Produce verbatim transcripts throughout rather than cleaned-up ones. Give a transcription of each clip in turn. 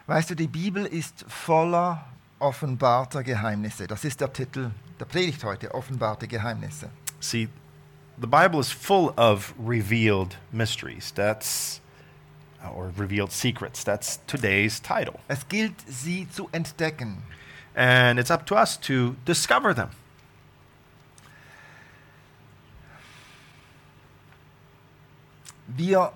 Weißt du, die Bibel ist voller offenbarter Geheimnisse. Das ist der Titel der Predigt heute, offenbarte Geheimnisse. See, the Bible is full of revealed mysteries. That's, or revealed secrets. That's today's title. Es gilt, sie zu entdecken. And it's up to us to discover them. Wir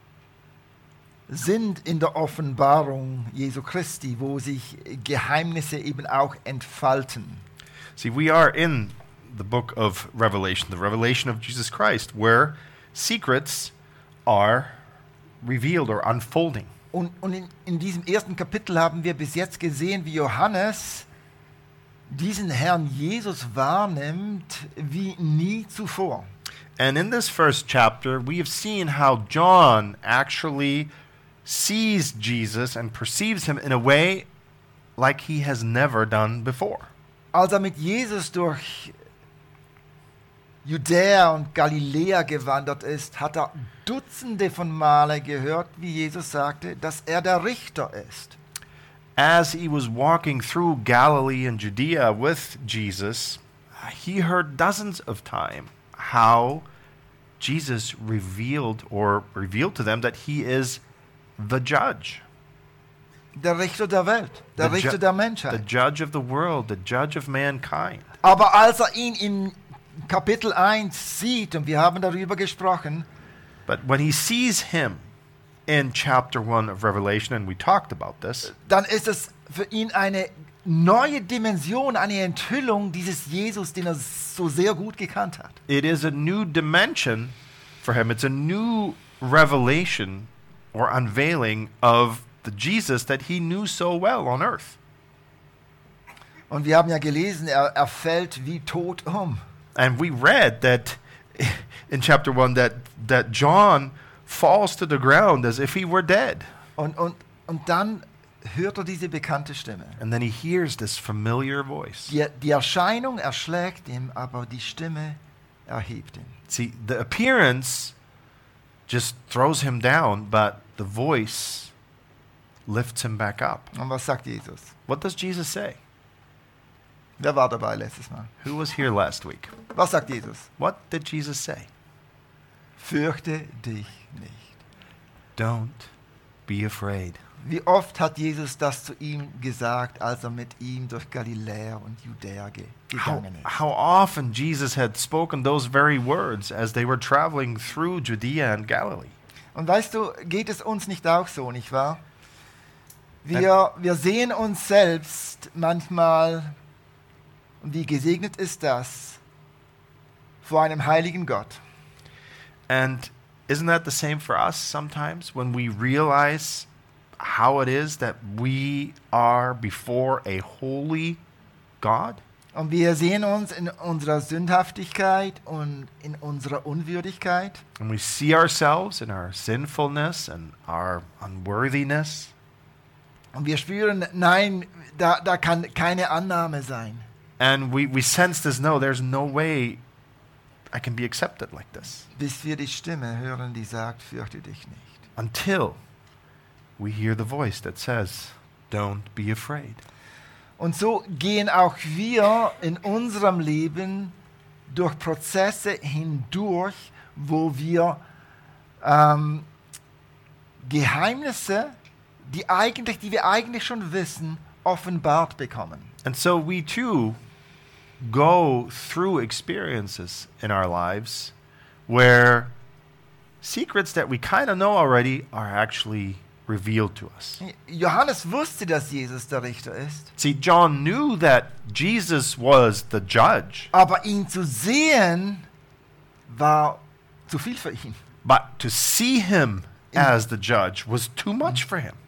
sind in der Offenbarung Jesu Christi, wo sich Geheimnisse eben auch entfalten. See, we are in the book of Revelation, the revelation of Jesus Christ, where secrets are revealed or unfolding. Und, und in, in diesem ersten Kapitel haben wir bis jetzt gesehen, wie Johannes diesen Herrn Jesus wahrnimmt wie nie zuvor. And in this first chapter, we have seen how John actually sees Jesus and perceives him in a way like he has never done before. Als er mit Jesus durch Judäa und Galiläa gewandert ist, hat er Dutzende von Male gehört, wie Jesus sagte, dass er der Richter ist. As he was walking through Galilee and Judea with Jesus, he heard dozens of times how Jesus revealed or revealed to them that he is the judge. Der Richter der Welt, der The Richter ju- der The Menschheit. judge of the world, the judge of mankind. Aber als er ihn in Kapitel eins sieht, und wir haben darüber gesprochen, But when he sees him in chapter one of Revelation, and we talked about this, dann ist es für ihn eine neue Dimension, eine Enthüllung dieses Jesus, den er so sehr gut gekannt hat. it is a new dimension for him. It's a new revelation or unveiling of the Jesus that he knew so well on earth. Und wir haben ja gelesen, er, er fällt wie tot um. And we read that in chapter one that, that John falls to the ground as if he were dead. Und, und, und dann hört er diese bekannte Stimme. And then he hears this familiar voice. Die, die Erscheinung erschlägt ihn, aber die Stimme erhebt ihn. See, the appearance just throws him down, but the voice lifts him back up. Und was sagt Jesus? What does Jesus say? Wer war dabei letztes Mal? Who was here last week? Was sagt Jesus? What did Jesus say? Fürchte dich nicht. Don't be afraid. Wie oft hat Jesus das zu ihm gesagt, als er mit ihm durch Galiläa und Judäa ge How, gegangen ist? how often Jesus had spoken those very words as they were traveling through Judea and Galilee. Und weißt du, geht es uns nicht auch so, nicht wahr? Wir, wir sehen uns selbst manchmal, und wie gesegnet ist das, vor einem heiligen Gott. And isn't that the same for us sometimes when we realize how it is that we are before a holy God? Und wir sehen uns in unserer Sündhaftigkeit und in unserer Unwürdigkeit. And we see ourselves in our sinfulness and our unworthiness. Und wir spüren, nein, da, da kann keine Annahme sein. And we, we sense this, no, there's no way I can be accepted like this. Bis wir die Stimme hören, die sagt, fürchte dich nicht. Until we hear the voice that says, don't be afraid. Und so gehen auch wir in unserem Leben durch Prozesse hindurch, wo wir ähm, Geheimnisse, die, eigentlich, die wir eigentlich schon wissen, offenbart bekommen. And so we too go through experiences in our lives where secrets that we kind of know already are actually revealed to us. Johannes wusste, dass Jesus der Richter ist, See, John knew that Jesus was the judge, aber ihn zu sehen war zu viel für ihn. but to see him as the judge was too much for him.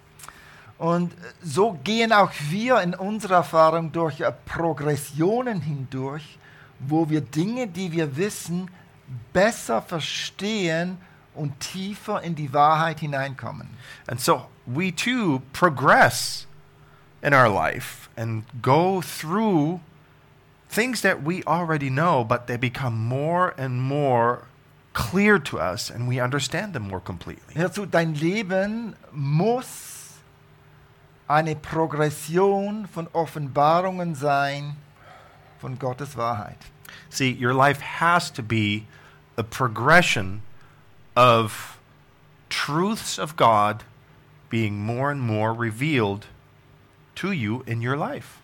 Und so gehen auch wir in unserer Erfahrung durch äh, Progressionen hindurch, wo wir Dinge, die wir wissen, besser verstehen und tiefer in die Wahrheit hineinkommen. And so we too progress in our life and go through things that we already know, but they become more and more clear to us and we understand them more completely. Hör zu, dein Leben muss eine Progression von Offenbarungen sein von Gottes Wahrheit. See, your life has to be a progression of truths of God being more and more revealed to you in your life.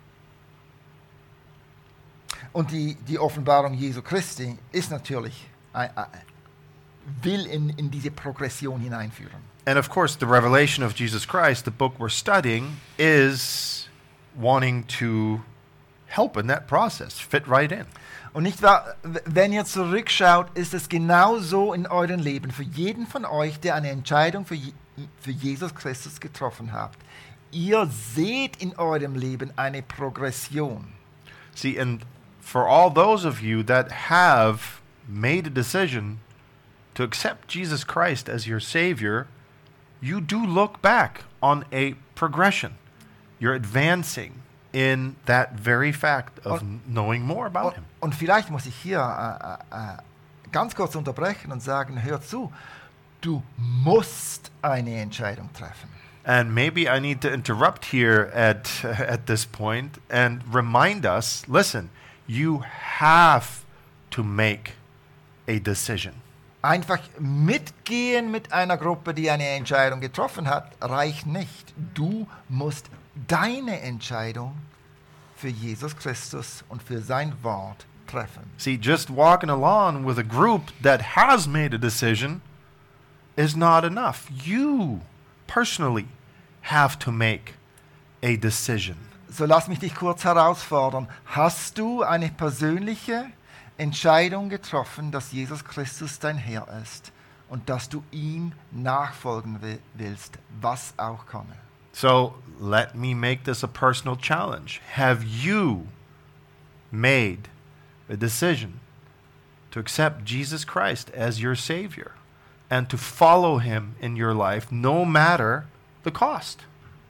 Und die, die Offenbarung Jesu Christi ist natürlich, ein, ein, will in, in diese Progression hineinführen. And of course, the revelation of Jesus Christ, the book we're studying, is wanting to help in that process, fit right in. Und nicht wahr, wenn ihr zurückschaut, ist es genauso in eurem Leben. Für jeden von euch, der eine Entscheidung für, Je- für Jesus Christus getroffen habt. Ihr seht in eurem Leben eine Progression. See, and for all those of you that have made a decision to accept Jesus Christ as your Savior, you do look back on a progression. You're advancing in that very fact of Und- knowing more about Und, Him. und vielleicht muss ich hier äh, äh, ganz kurz unterbrechen und sagen, hör zu, du musst eine Entscheidung treffen. And maybe I need to interrupt here at at this point and remind us, listen, you have to make a decision. Einfach mitgehen mit einer Gruppe, die eine Entscheidung getroffen hat, reicht nicht. Du musst deine Entscheidung für Jesus Christus und für sein Wort treffen. See, just walking along with a group that has made a decision is not enough. You personally have to make a decision. So lass mich dich kurz herausfordern. Hast du eine persönliche Entscheidung getroffen, dass Jesus Christus dein Herr ist und dass du ihm nachfolgen wi- willst, was auch komme? So let me make this a personal challenge. Have you made a decision to accept Jesus Christ as your Savior and to follow Him in your life no matter the cost?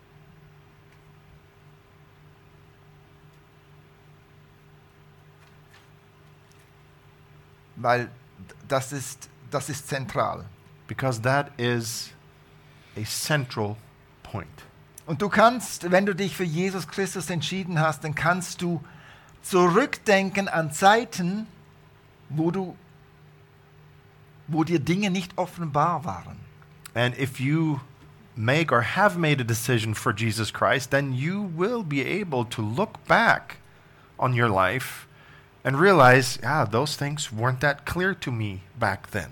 Weil das ist, das ist zentral. Because that is a central point. Und du kannst, wenn du dich für Jesus Christus entschieden hast, dann kannst du zurückdenken an Zeiten, wo du, wo dir Dinge nicht offenbar waren. And if you make or have made a decision for Jesus Christ, then you will be able to look back on your life and realize, ah, those things weren't that clear to me back then.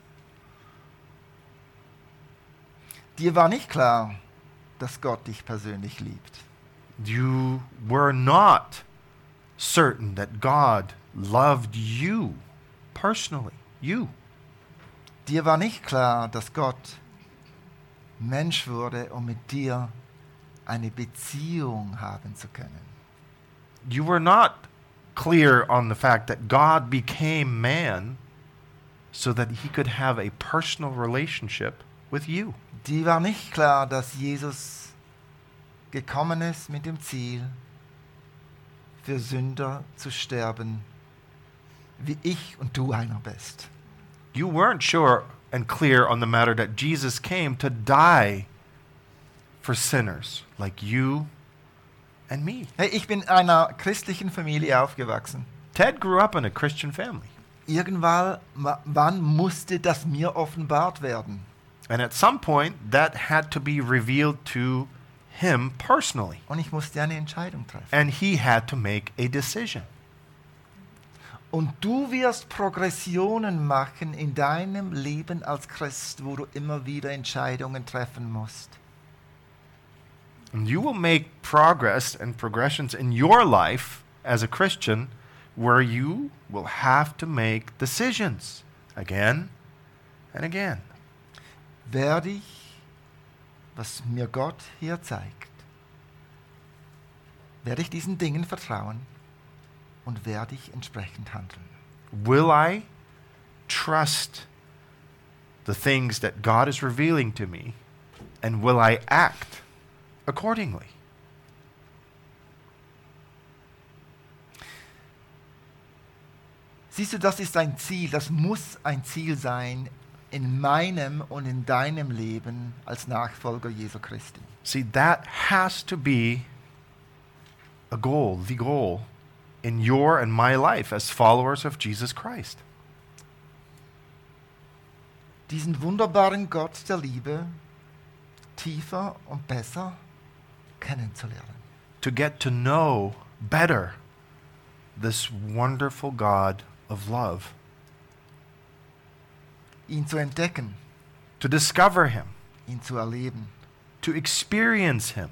Dir war nicht klar, dass Gott dich persönlich liebt. You were not certain that God loved you personally, you. Dir war nicht klar, dass Gott Mensch wurde, um mit dir eine Beziehung haben zu können. You were not clear on the fact that God became man so that he could have a personal relationship with you. Dir war nicht klar, dass Jesus gekommen ist mit dem Ziel, für Sünder zu sterben, wie ich und du einer bist. You weren't sure and clear on the matter that Jesus came to die for sinners like you and me. Hey, ich bin in einer christlichen Familie aufgewachsen. Ted grew up in a Christian family. Irgendwann ma- wann musste das mir offenbart werden. And at some point, that had to be revealed to him personally. Und ich musste eine Entscheidung treffen. And he had to make a decision. Und du wirst Progressionen machen in deinem Leben als Christ, wo du immer wieder Entscheidungen treffen musst. And you will make progress and progressions in your life as a Christian where you will have to make decisions again and again. Werde ich, was mir Gott hier zeigt, werde ich diesen Dingen vertrauen und werde ich entsprechend handeln. Will I trust the things that God is revealing to me, and will I act accordingly? Siehst du, das ist ein Ziel, das muss ein Ziel sein in meinem und in deinem Leben als Nachfolger Jesu Christi. See, that has to be a goal, the goal in your and my life as followers of Jesus Christ. Diesen wunderbaren Gott der Liebe tiefer und besser kennenzulernen. To get to know better this wonderful God of love. Ihn zu entdecken, To discover him. ihn zu erleben. To experience him.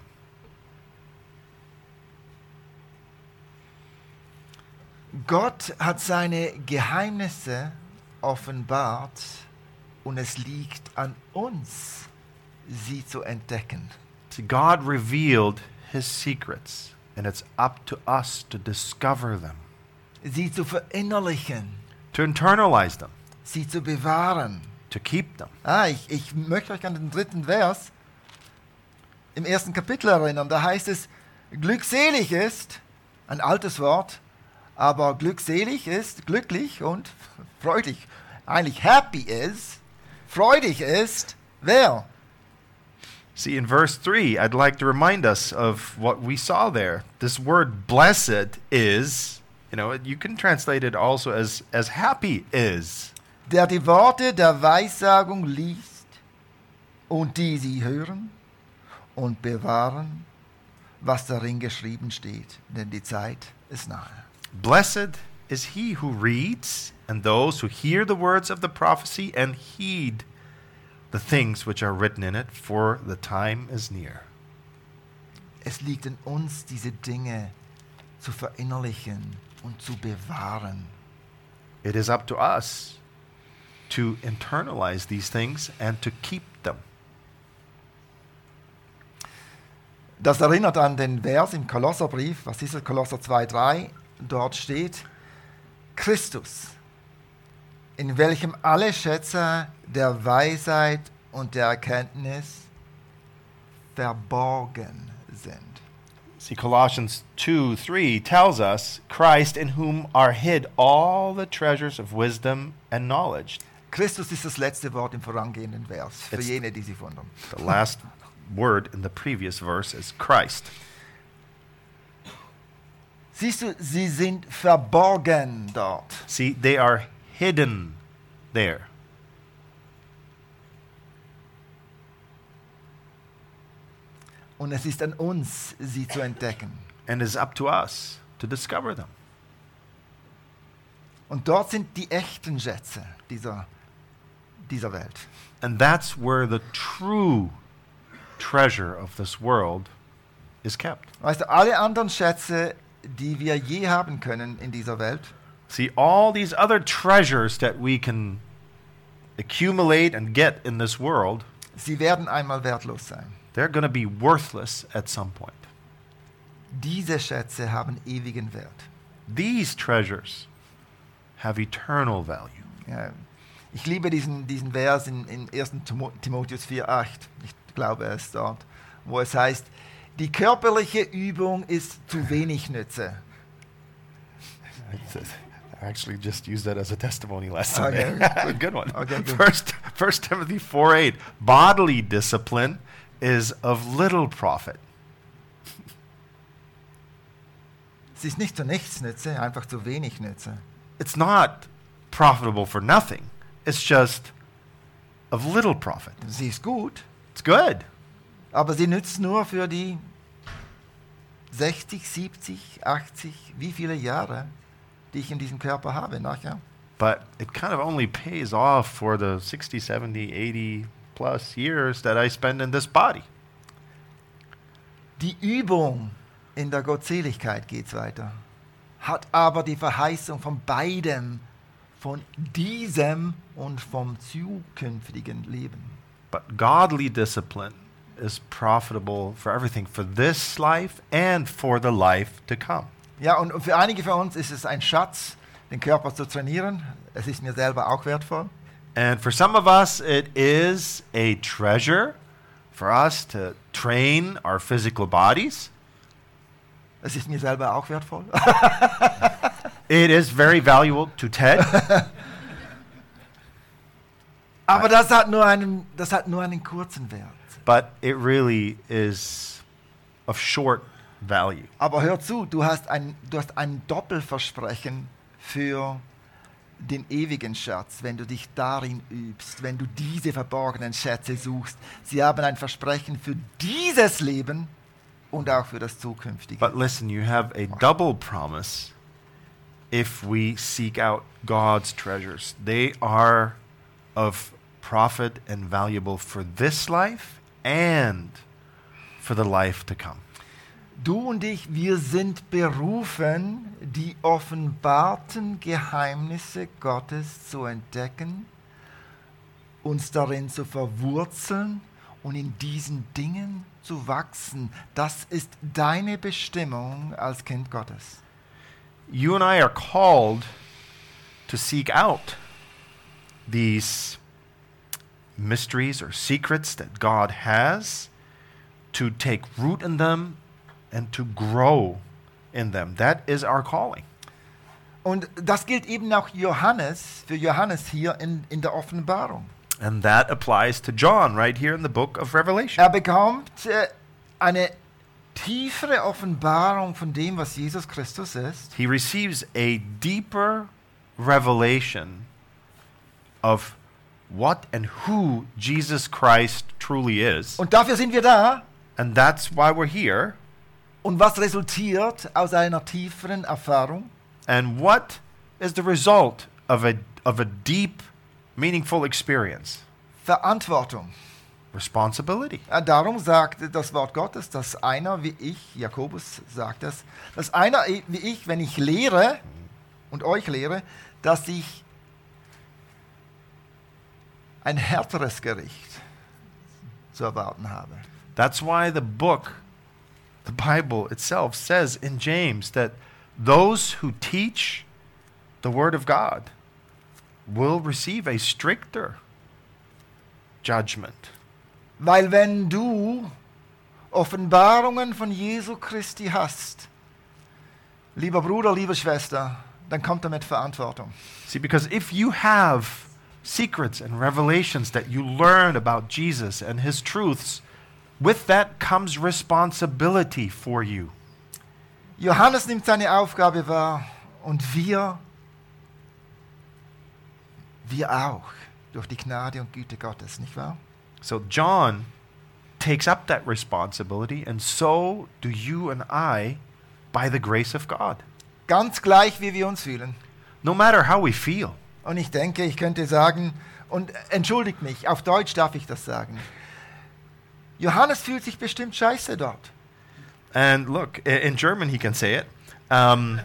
Gott hat seine Geheimnisse offenbart und es liegt an uns, sie zu entdecken. See, God revealed his secrets, and it's up to us to discover them, Sie zu verinnerlichen, to internalize them, sie zu bewahren. to keep them. Ah, ich, ich möchte euch an den dritten Vers im ersten Kapitel erinnern. Da heißt es, glückselig ist, ein altes Wort, aber glückselig ist, glücklich und freudig. Eigentlich happy ist, freudig ist, wer? See, in verse three, I'd like to remind us of what we saw there. This word blessed is, you know, you can translate it also as, as happy is. Der die Worte der Weissagung liest und die sie hören und bewahren, was darin geschrieben steht, denn die Zeit ist nahe. Blessed is he who reads, and those who hear the words of the prophecy and heed the things which are written in it, for the time is near. Es liegt in uns, diese Dinge zu verinnerlichen und zu bewahren. It is up to us to internalize these things and to keep them. Das erinnert an den Vers im Kolosserbrief, was ist es, Kolosser zwei drei, dort steht, Christus, in welchem alle Schätze der Weisheit und der Erkenntnis verborgen sind. See, Colossians two three tells us, Christ in whom are hid all the treasures of wisdom and knowledge. Christus ist das letzte Wort im vorangehenden Vers, für It's- jene, die sich wundern. The last word in the previous verse is Christ. Siehst du, sie sind verborgen dort. See, they are hidden there. Und es ist an uns, sie zu entdecken. And it's up to us to discover them. Und dort sind die echten Schätze dieser, dieser Welt. And that's where the true treasure of this world is kept. Weißt du, alle anderen Schätze, die wir je haben können in dieser Welt, See, all these other treasures that we can accumulate and get in this world, sie werden einmal wertlos sein. they're going to be worthless at some point. Diese Schätze haben ewigen Wert. These treasures have eternal value. Ja, ich liebe diesen, diesen Vers in, in ersten Timo- Timotheus vier acht. Ich glaube, er ist dort, wo es heißt, die körperliche Übung ist zu wenig Nütze. I actually just used that as a testimony last Okay. Sunday. Good one. Okay, good. First, First Timothy four eight. Bodily discipline is of little profit. Es ist nicht zu nichts Nütze, einfach zu wenig Nütze. It's not profitable for nothing. It's just of little profit. Sie ist gut, It's good. aber sie nützt nur für die sechzig, siebzig, achtzig, wie viele Jahre, die ich in diesem Körper habe nachher. But it kind of only pays off for the sixty, seventy, eighty plus years that I spend in this body. Die Übung in der Gottseligkeit geht's weiter, hat aber die Verheißung von beidem, von diesem und vom zukünftigen Leben. But godly discipline is profitable for everything, for this life and for the life to come. Ja, und für einige von uns ist es ein Schatz, den Körper zu trainieren. Es ist mir selber auch wertvoll. And for some of us, it is a treasure for us to train our physical bodies. Es ist mir selber auch wertvoll. It is very valuable to Ted. Aber das hat nur einen, das hat nur einen kurzen Wert. But it really is of short value. Aber hör zu, du hast ein, du hast ein Doppelversprechen für den ewigen Schatz, wenn du dich darin übst, wenn du diese verborgenen Schätze suchst. Sie haben ein Versprechen für dieses Leben und auch für das zukünftige. But listen, you have a double promise if we seek out God's treasures. They are of profit and valuable for this life and for the life to come. Du und ich, wir sind berufen, die offenbarten Geheimnisse Gottes zu entdecken, uns darin zu verwurzeln und in diesen Dingen zu wachsen. Das ist deine Bestimmung als Kind Gottes. You and I are called to seek out these mysteries or secrets that God has, to take root in them and to grow in them. That is our calling. Und das gilt eben auch Johannes, für Johannes hier in, in der Offenbarung. And that applies to John right here in the book of Revelation. Er bekommt äh, eine tiefere Offenbarung von dem, was Jesus Christus ist. He receives a deeper revelation of what and who Jesus Christ truly is. Und dafür sind wir da. And that's why we're here. Und was resultiert aus einer tieferen Erfahrung? And what is the result of a of a deep, meaningful experience? Verantwortung. Responsibility. Ja, darum sagt das Wort Gottes, dass einer wie ich, Jakobus sagt das, dass einer wie ich, wenn ich lehre und euch lehre, dass ich ein härteres Gericht zu erwarten habe. That's why the book, the Bible itself says in James that those who teach the Word of God will receive a stricter judgment. Weil wenn du Offenbarungen von Jesu Christi hast, lieber Bruder, liebe Schwester, dann kommt damit Verantwortung. See, because if you have secrets and revelations that you learn about Jesus and His truths, with that comes responsibility for you. Johannes nimmt seine Aufgabe wahr und wir, wir auch, durch die Gnade und Güte Gottes, nicht wahr? So John takes up that responsibility, and so do you and I by the grace of God. Ganz gleich, wie wir uns fühlen. No matter how we feel. Und ich denke, ich könnte sagen, und entschuldigt mich, auf Deutsch darf ich das sagen, Johannes fühlt sich bestimmt scheiße dort. And look, i- in German he can say it. Um,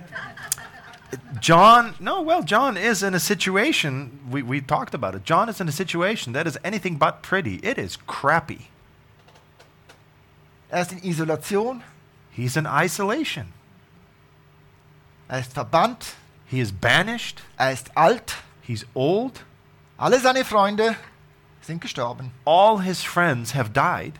John, no, well, John is in a situation, we, we talked about it. John is in a situation that is anything but pretty. It is crappy. Er ist in Isolation, He's in isolation. er ist verbannt, He is banished. er ist alt, He's old. alle seine Freunde sind gestorben. All his friends have died.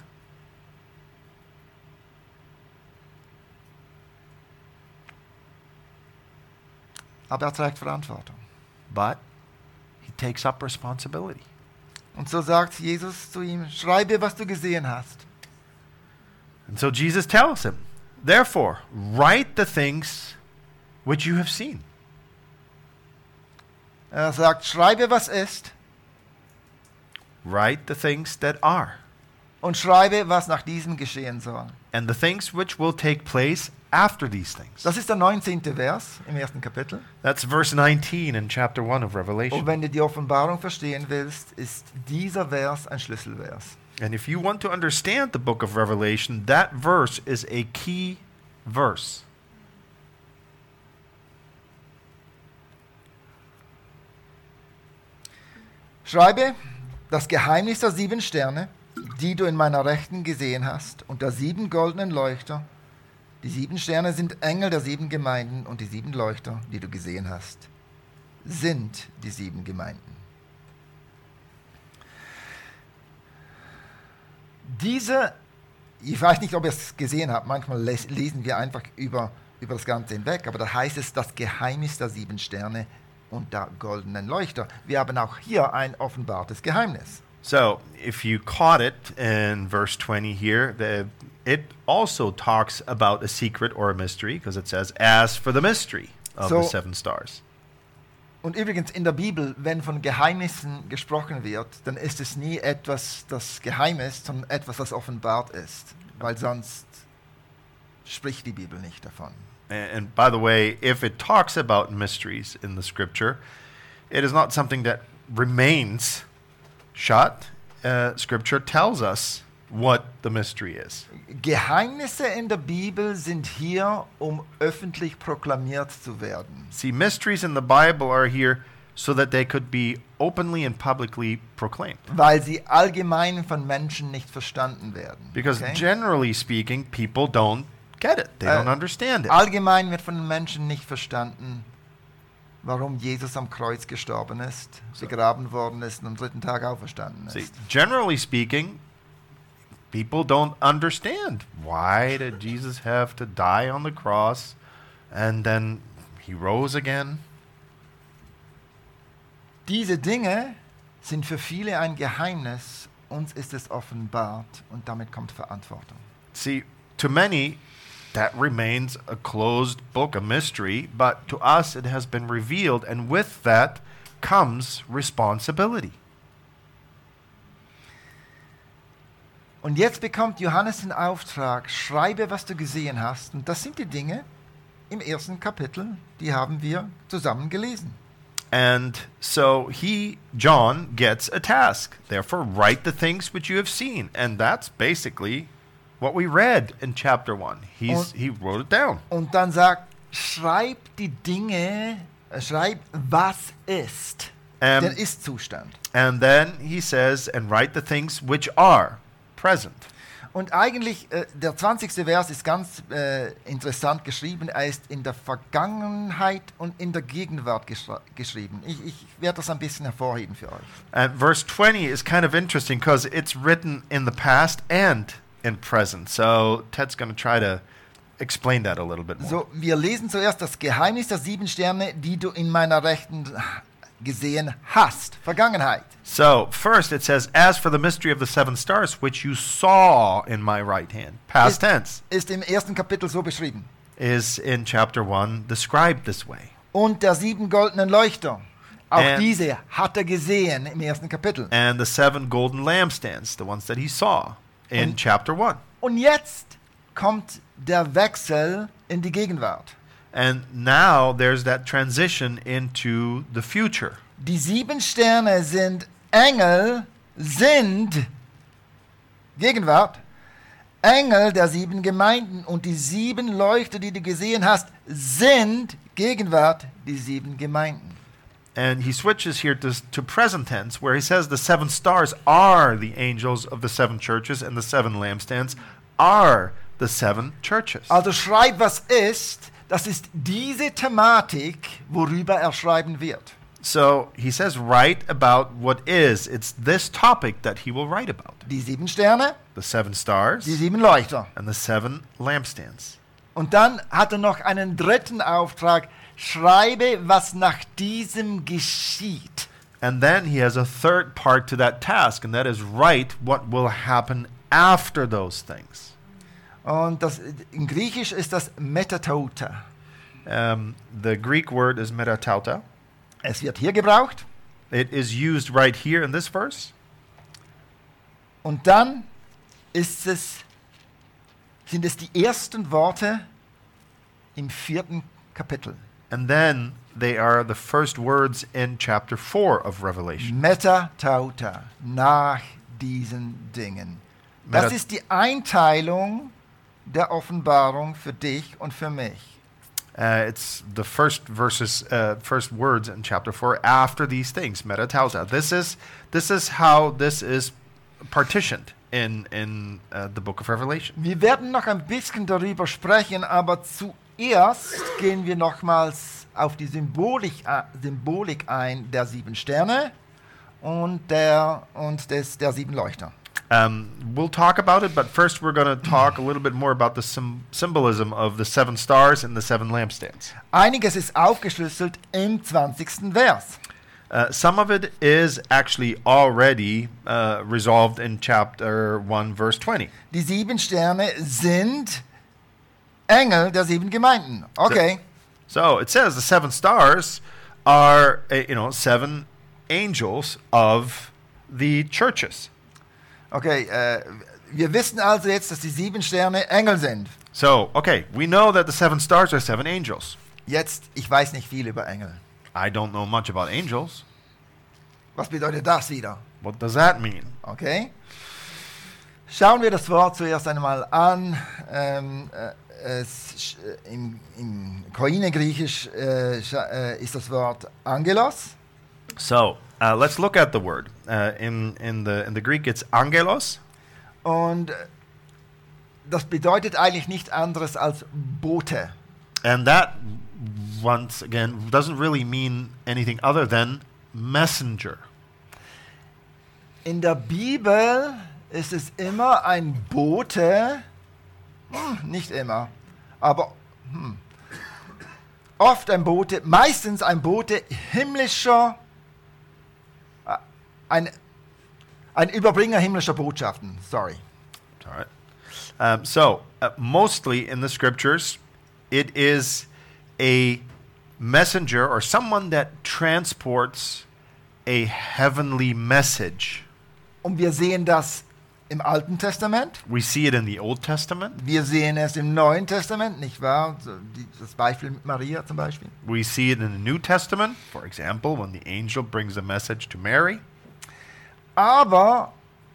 Aber er trägt Verantwortung. But he takes up responsibility. Und so sagt Jesus zu ihm, schreibe, was du gesehen hast. And so Jesus tells him, therefore, write the things which you have seen. Er sagt, schreibe, was ist Write the things that are, und schreibe, was nach diesem geschehen soll. and the things which will take place after these things. Das ist der neunzehnte Vers im ersten Kapitel. That's verse nineteen in chapter one of Und Revelation. wenn du die Offenbarung verstehen willst, ist dieser Vers ein Schlüsselvers. And if you want to understand the book of Revelation, that verse is a key verse. Schreibe das Geheimnis der sieben Sterne, die du in meiner Rechten gesehen hast, und der sieben goldenen Leuchter. Die sieben Sterne sind Engel der sieben Gemeinden, und die sieben Leuchter, die du gesehen hast, sind die sieben Gemeinden. Diese, ich weiß nicht, ob ihr es gesehen habt, manchmal les- lesen wir einfach über, über das Ganze hinweg, aber da heißt es das Geheimnis der sieben Sterne, und der goldenen Leuchter. Wir haben auch hier ein offenbartes Geheimnis. So, if you caught it in verse twenty here, the, it also talks about a secret or a mystery, because it says, as for the mystery of So- the seven stars. Und übrigens in der Bibel, wenn von Geheimnissen gesprochen wird, dann ist es nie etwas, das geheim ist, sondern etwas, das offenbart ist. Weil sonst spricht die Bibel nicht davon. And, and by the way, if it talks about mysteries in the scripture, it is not something that remains shut. Uh, scripture tells us what the mystery is. Geheimnisse in der Bibel sind hier, um öffentlich proklamiert zu werden. See, mysteries in the Bible are here so that they could be openly and publicly proclaimed. Weil sie allgemein von Menschen nicht verstanden werden. Because Okay? generally speaking, people don't get it. They Äh, don't understand it. Allgemein wird von den Menschen nicht verstanden, warum Jesus am Kreuz gestorben ist, begraben worden ist und am dritten Tag auferstanden See, ist. generally speaking, people don't understand why did Jesus have to die on the cross and then he rose again. Diese Dinge sind für viele ein Geheimnis, uns ist es offenbart und damit kommt Verantwortung. See, to many, that remains a closed book, a mystery, but to us it has been revealed, and with that comes responsibility. Und jetzt bekommt Johannes den Auftrag, schreibe, was du gesehen hast. Und das sind die Dinge im ersten Kapitel, die haben wir zusammen gelesen. And so he, John, gets a task. Therefore, write the things which you have seen. And that's basically what we read in chapter one. He's, Und- he wrote it down. Und dann sagt, schreib die Dinge, äh, schreib, was ist. Ähm, Der Ist-Zustand. And then he says, and write the things which are present. Und eigentlich, äh, der zwanzigste Vers ist ganz äh, interessant geschrieben. Er ist in der Vergangenheit und in der Gegenwart geschra- geschrieben. Ich, ich werde das ein bisschen hervorheben für euch. And verse twenty is kind of interesting because it's written in the past and in present. So Ted's going to try to explain that a little bit more. So, wir lesen zuerst das Geheimnis der sieben Sterne, die du in meiner Rechten gesehen hast. Vergangenheit. So first it says, as for the mystery of the seven stars, which you saw in my right hand. Past tense Ist im ersten Kapitel so beschrieben. is in chapter one described this way. Und der sieben goldenen Leuchter. Auch And- diese hat er gesehen im ersten Kapitel. And the seven golden lampstands, the ones that he saw in Und- chapter one. Und jetzt kommt der Wechsel in die Gegenwart. And now there's that transition into the future. Die sieben Sterne sind Engel, sind Gegenwart, Engel der sieben Gemeinden. Und die sieben Leuchter, die du gesehen hast, sind Gegenwart, die sieben Gemeinden. And he switches here to, to present tense, where he says the seven stars are the angels of the seven churches, and the seven lampstands are the seven churches. Also schreib, was ist. Das ist diese Thematik, worüber er schreiben wird. So he says, write about what is. It's this topic that he will write about. Die sieben Sterne, The seven stars die sieben Leuchter. and the seven lampstands. Und dann hat er noch einen dritten Auftrag. Schreibe, was nach diesem geschieht. And then he has a third part to that task, and that is write what will happen after those things. Und das, in Griechisch ist das Metatauta. Um, the Greek word is metatauta. Es wird hier gebraucht. It is used right here in this verse. Und dann ist es, sind es die ersten Worte im vierten Kapitel. And then they are the first words in chapter four of Revelation. Metatauta, nach diesen Dingen. Das Meta- ist die Einteilung der Offenbarung für dich und für mich. Uh, it's the first verses, uh, first words in chapter four after these things, metatauta. This is this is how this is partitioned in in uh, the book of Revelation. Wir werden noch ein bisschen darüber sprechen, aber zuerst gehen wir nochmals auf die Symbolik, äh, Symbolik ein der sieben Sterne und der, und des, der sieben Leuchter. Um, we'll talk about it, but first we're going to talk a little bit more about the sym- symbolism of the seven stars and the seven lampstands. Einiges ist aufgeschlüsselt im zwanzigsten Vers. Uh, some of it is actually already uh, resolved in chapter one, verse twenty. Die sieben Sterne sind Engel der sieben Gemeinden. Okay. So it says the seven stars are, uh, you know, seven angels of the churches. Okay, äh, wir wissen also jetzt, dass die sieben Sterne Engel sind. So, okay, we know that the seven stars are seven angels. Jetzt, ich weiß nicht viel über Engel. I don't know much about angels. Was bedeutet das wieder? What does that mean? Okay. Schauen wir das Wort zuerst einmal an. Ähm, äh, es, äh, Im im Koine-Griechisch äh, scha- äh, ist das Wort Angelos. So, uh, let's look at the word. Uh, in, in, the, in the Greek, it's angelos. Und äh, das bedeutet eigentlich nichts anderes als Bote. And that, once again, doesn't really mean anything other than messenger. In der Bibel ist es immer ein Bote, hm, nicht immer, aber hm, oft ein Bote, meistens ein Bote himmlischer, äh, ein, ein Überbringer himmlischer Botschaften, sorry. All right. Um, so, uh, mostly in the scriptures, it is a messenger or someone that transports a heavenly message. Und wir sehen das im Alten Testament, We see it in the Old Testament. wir sehen es im Neuen Testament, nicht wahr? So, die, das Beispiel mit Maria zum Beispiel. We see it in the New Testament, for example, when the angel brings a message to Mary. Aber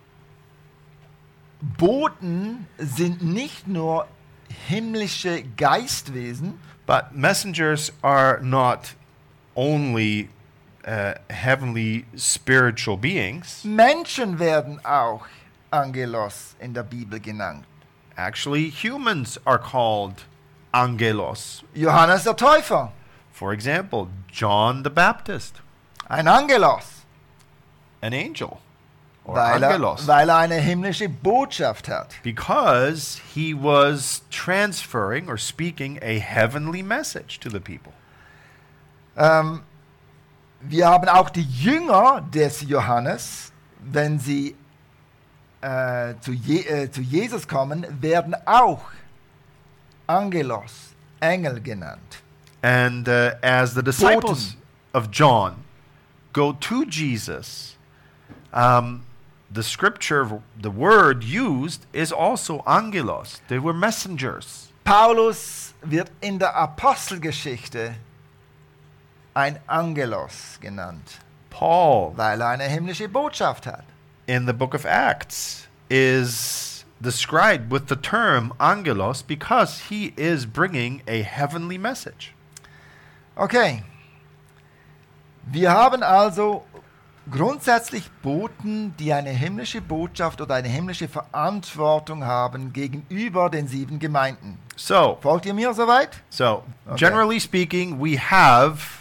Boten sind nicht nur himmlische Geistwesen, But messengers are not only uh, heavenly spiritual beings. Menschen werden auch Angelos in der Bibel genannt. Actually, humans are called angelos. Johannes der Täufer, For example, John the Baptist, ein Angelos, an angel, or weil er, angelos, weil er eine himmlische Botschaft hat. because he was transferring or speaking a heavenly message to the people. Ähm, wir haben auch die Jünger des Johannes, wenn sie äh, zu, Je äh, zu Jesus kommen, werden auch Angelos, Engel genannt. And uh, as the disciples Boten. of John go to Jesus, um, the scripture, the word used is also angelos. They were messengers. Paulus wird in der Apostelgeschichte ein Angelos genannt, Paul, weil er eine himmlische Botschaft hat. in the book of Acts, is described with the term angelos because he is bringing a heavenly message. Okay, wir haben also grundsätzlich Boten, die eine himmlische Botschaft oder eine himmlische Verantwortung haben gegenüber den sieben Gemeinden. So, Folgt ihr mir soweit? so Okay. generally speaking, we have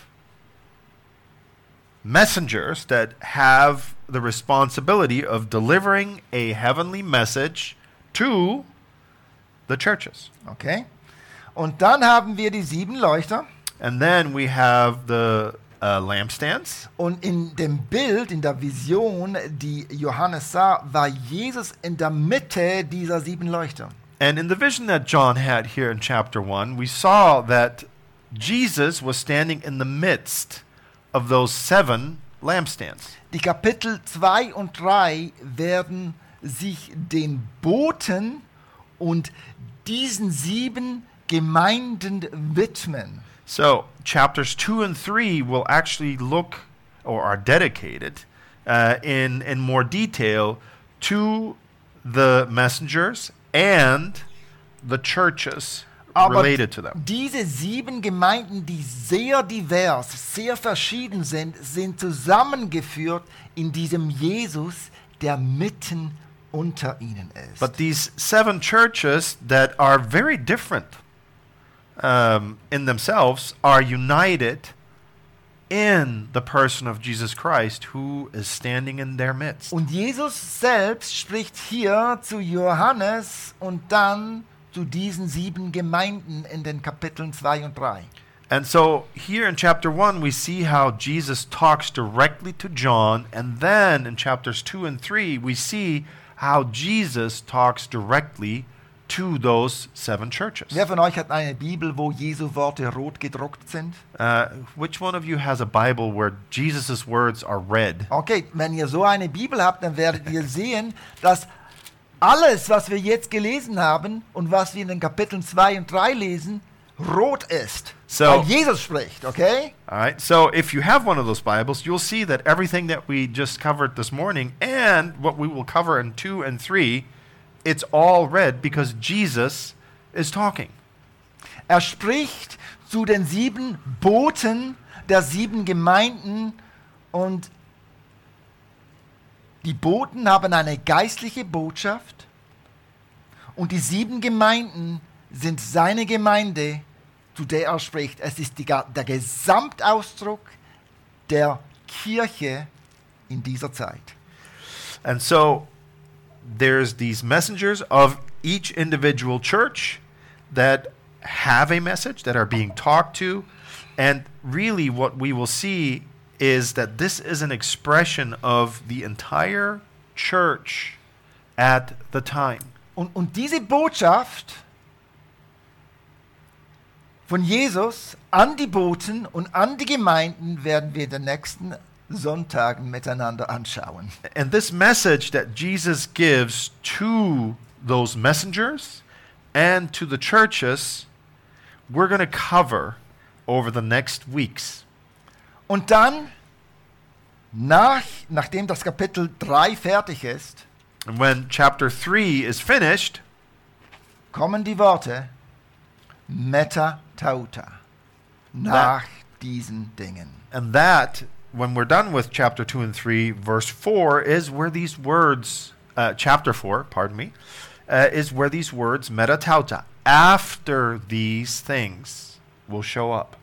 messengers that have the responsibility of delivering a heavenly message to the churches. Okay. Und dann haben wir die sieben Leuchter. And then we have the uh, lampstands. Und in dem Bild, in der Vision, die Johannes sah, war Jesus in der Mitte dieser sieben Leuchter. And in the vision that John had here in chapter one, we saw that Jesus was standing in the midst of those seven lampstands. Die Kapitel zwei und drei werden sich den Boten und diesen sieben Gemeinden widmen. So, chapters two and three will actually look or are dedicated uh, in, in more detail to the messengers and the churches Aber related to them. diese sieben Gemeinden, die sehr divers, sehr verschieden sind, sind zusammengeführt in diesem Jesus, der mitten unter ihnen ist. But these seven churches that are very different um, in themselves are united in the person of Jesus Christ who is standing in their midst. Und Jesus selbst spricht hier zu Johannes und dann zu diesen sieben Gemeinden in den Kapiteln zwei und drei. And so here in chapter one, we see how Jesus talks directly to John. And then in chapters two and three, we see how Jesus talks directly to those seven churches. Wer von euch hat eine Bibel, wo Jesu Worte rot gedruckt sind? Uh, which one of you has a Bible where Jesus' words are red? Okay, wenn ihr so eine Bibel habt, dann werdet ihr sehen, dass alles, was wir jetzt gelesen haben und was wir in den Kapiteln zwei und drei lesen, rot ist. So- weil Jesus spricht, okay? All right. So if you have one of those Bibles, you'll see that everything that we just covered this morning and what we will cover in two and three, it's all red because Jesus is talking. Er spricht zu den sieben Boten der sieben Gemeinden und die Boten haben eine geistliche Botschaft und die sieben Gemeinden sind seine Gemeinde, zu der er spricht. Es ist die, der Gesamtausdruck der Kirche in dieser Zeit. And so there's these messengers of each individual church that have a message, that are being talked to. And really what we will see is that this is an expression of the entire church at the time. Und, und diese Botschaft von Jesus an die Boten und an die Gemeinden werden wir in den nächsten Sonntagen miteinander anschauen. And this message that Jesus gives to those messengers and to the churches, we're going to cover over the next weeks. Und dann, nach, nachdem das Kapitel drei fertig ist, And when chapter three is finished, kommen die Worte Meta Tauta, nach diesen Dingen. and that, when we're done with chapter two and three, verse four is where these words, uh, chapter four, pardon me, uh, is where these words, metatauta, after these things, will show up.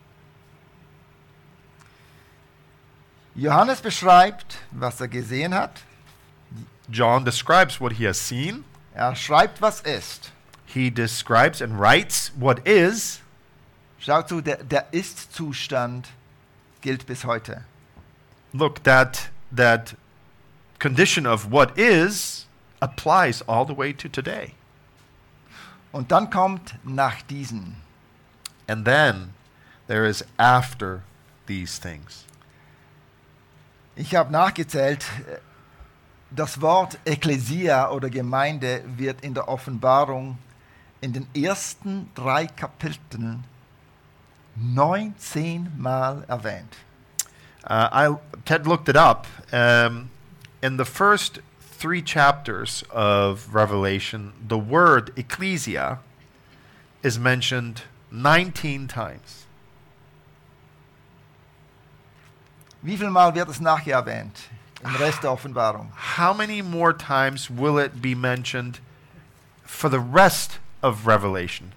Johannes beschreibt, was er gesehen hat. John describes what he has seen. Er schreibt, was ist. He describes and writes what is. Schaut zu, der, der Ist-Zustand gilt bis heute. Look, that that condition of what is applies all the way to today. Und dann kommt nach diesen. And then there is after these things. Ich habe nachgezählt, das Wort Ekklesia oder Gemeinde wird in der Offenbarung in den ersten drei Kapiteln neunzehn Mal erwähnt. Uh, I Ted looked it up. Um, in the first three chapters of Revelation, the word ecclesia is mentioned nineteen times. Wie viel Mal wird es nachher erwähnt im Rest der Offenbarung? How many more times will it be mentioned for the rest of Revelation?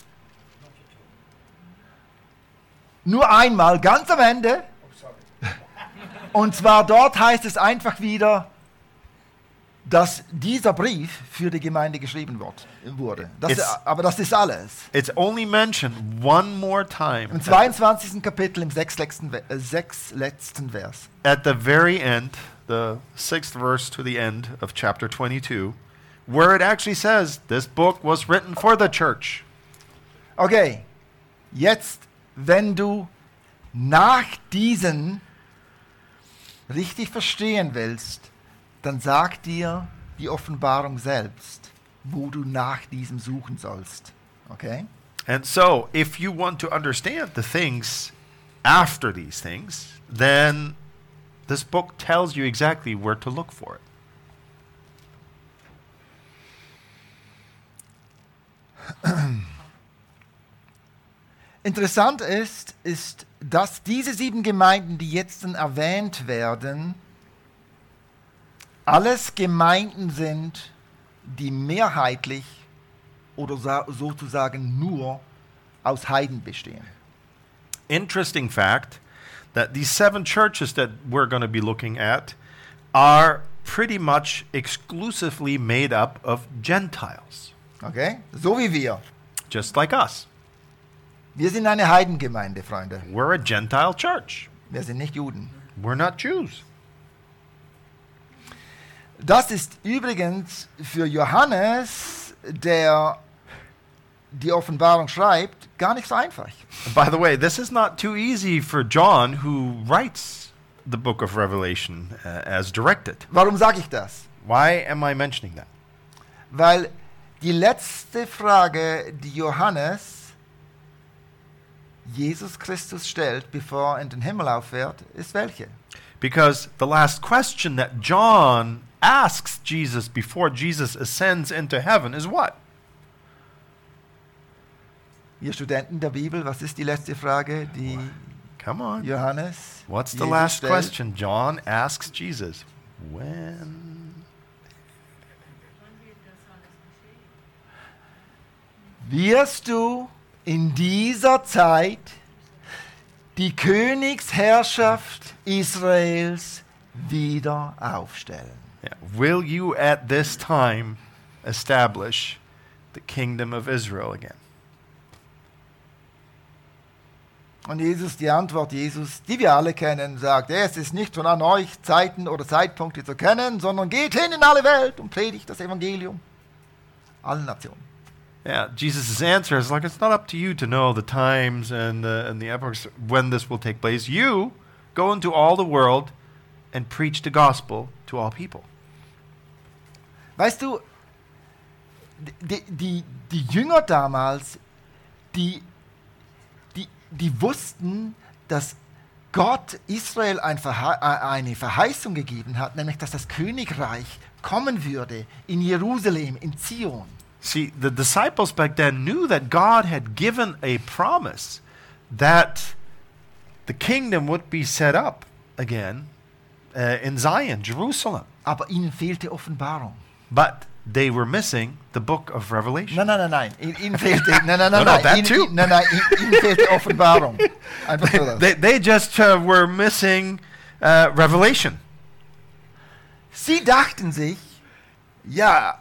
Nur einmal, ganz am Ende. Und zwar dort heißt es einfach wieder, dass dieser Brief für die Gemeinde geschrieben wird, wurde. Das, It's- aber das ist alles. It's only mentioned one more time Im at, zweiundzwanzigsten Kapitel, im sechsletzten, Ve- äh, sechsletzten Vers. at the very end, the sixth verse to the end of chapter twenty-two, where it actually says this book was written for the church. Okay, jetzt, wenn du nach diesen richtig verstehen willst, dann sag dir die Offenbarung selbst, wo du nach diesem suchen sollst. Okay? And so, if you want to understand the things after these things, then this book tells you exactly where to look for it. Interessant ist, ist, dass diese sieben Gemeinden, die jetzt dann erwähnt werden, alles Gemeinden sind, die mehrheitlich oder sa- sozusagen nur aus Heiden bestehen. Interesting fact that these seven churches that we're going to be looking at are pretty much exclusively made up of Gentiles, Okay? So wie wir. just like us. Wir sind eine Heidengemeinde, Freunde. We're a Gentile church. Wir sind nicht Juden. We're not Jews. Das ist übrigens für Johannes, der die Offenbarung schreibt, gar nicht so einfach. And by the way, this is not too easy for John, who writes the book of Revelation uh, as directed. Warum sage ich das? Why am I mentioning that? Weil die letzte Frage, die Johannes Jesus Christus stellt, bevor er in den Himmel auffährt, ist welche? Because the last question that John asks Jesus before Jesus ascends into heaven is what? Ihr Studenten der Bibel, was ist die letzte Frage, die Come on. Johannes What's the Jesus last stellt? question John asks Jesus? When? Wirst du in dieser Zeit die Königsherrschaft Israels wieder aufstellen? Yeah. Will you at this time establish the kingdom of Israel again? Und Jesus, die Antwort Jesus, die wir alle kennen, sagt, es ist nicht von an euch, Zeiten oder Zeitpunkte zu kennen, sondern geht hin in alle Welt und predigt das Evangelium allen Nationen. Yeah, Jesus' answer is like, it's not up to you to know the times and the, and the epochs when this will take place. You go into all the world and preach the gospel to all people. Weißt du, die, die, die Jünger damals, die, die, die wussten, dass Gott Israel ein Verhe- eine Verheißung gegeben hat, nämlich dass das Königreich kommen würde in Jerusalem, in Zion. See, the disciples back then knew that God had given a promise that the kingdom would be set up again uh, in Zion, Jerusalem. Aber ihnen fehlte Offenbarung. But they were missing the book of Revelation. Nein, nein, nein, nein. Ihnen, ihnen fehlte, nein, nein, nein, No, no, nein. that Ihnen, too. ihnen- nein, nein, ihnen, ihnen fehlte Offenbarung. Einfach so das. They, they just uh, were missing uh, Revelation. Sie dachten sich, ja,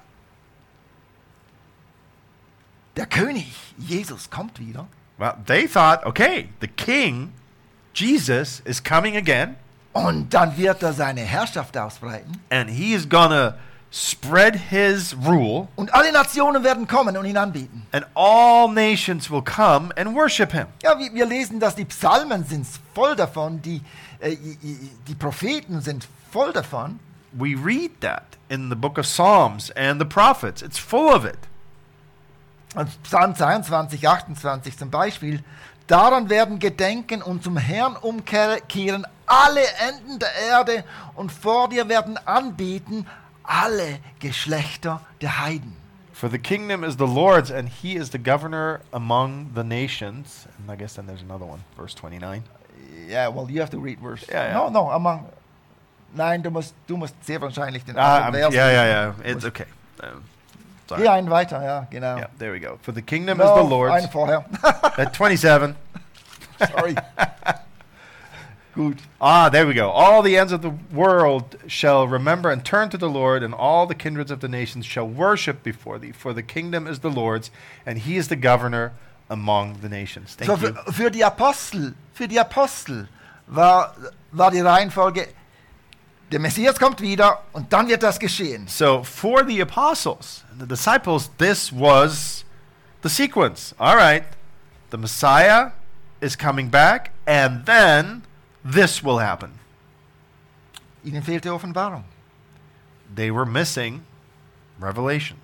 der König Jesus kommt wieder. Well, they thought, okay, the king, Jesus, is coming again, Und dann wird er seine Herrschaft ausbreiten. and he is gonna spread his rule, Und alle Nationen werden kommen und ihn anbieten. and all nations will come and worship him. Ja, wir, wir lesen, dass die Psalmen sind voll davon, die, äh, die die Propheten sind voll davon. We read that in the book of Psalms and the prophets. It's full of it. Und Psalm zweiundzwanzig, achtundzwanzig zum Beispiel. Daran werden gedenken und zum Herrn umkehren alle Enden der Erde und vor dir werden anbeten alle Geschlechter der Heiden. For the kingdom is the Lord's, and he is the governor among the nations. And I guess then there's another one, verse twenty-nine. Yeah, well, you have to read verse. Ja, ja. No, no, among. Nein, du musst, du musst sehr wahrscheinlich den Ah, anderen I'm, Vers yeah, lesen. yeah, yeah. It's okay. Um, sorry. Geh einen weiter, ja, genau. Yeah, there we go. For the kingdom No, is the Lord's. einen vorher. At twenty-seven. Sorry. Gut. Ah, there we go. All the ends of the world shall remember and turn to the Lord, and all the kindreds of the nations shall worship before thee. For the kingdom is the Lord's, and he is the governor among the nations. Thank So, you. für, für die Apostel, für die Apostel war, war die Reihenfolge, der Messias kommt wieder und dann wird das geschehen. So for the apostles and the disciples, this was the sequence. All right, the Messiah is coming back, and then this will happen. Ihnen fehlte Offenbarung. They were missing revelation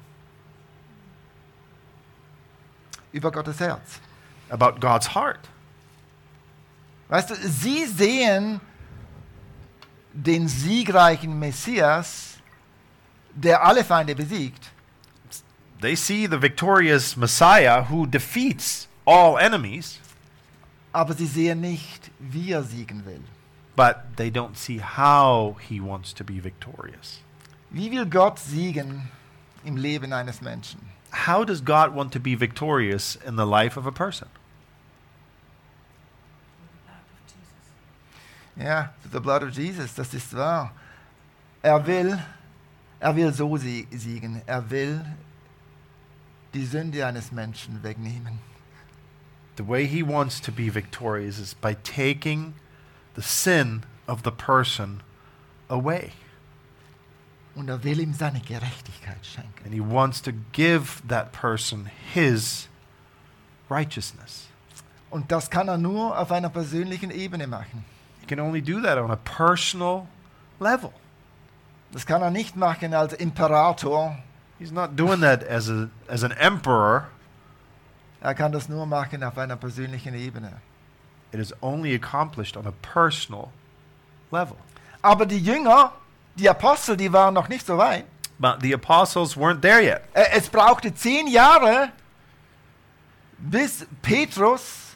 Über Gottes Herz. about God's heart. Weißt du, sie sehen den siegreichen Messias, der alle Feinde besiegt, They see the victorious Messiah who defeats all enemies, aber sie sehen nicht, wie er siegen will. but they don't see how he wants to be victorious. Wie will Gott siegen im Leben eines Menschen? How does God want to be victorious in the life of a person? Ja, the blood of Jesus, das ist wahr. Er will, er will so sie- siegen. Er will die Sünde eines Menschen wegnehmen. The way he wants to be victorious is by taking the sin of the person away. Und er will ihm seine Gerechtigkeit schenken. And he wants to give that person his righteousness. Und das kann er nur auf einer persönlichen Ebene machen. He can only do that on a personal level. Das kann er nicht machen als Imperator. He's not doing that as a as an emperor. Er kann das nur machen auf einer persönlichen Ebene. It is only accomplished on a personal level. Aber die Jünger, die Apostel, die waren noch nicht so weit. But the apostles weren't there yet. Äh, Es brauchte zehn Jahre, bis Petrus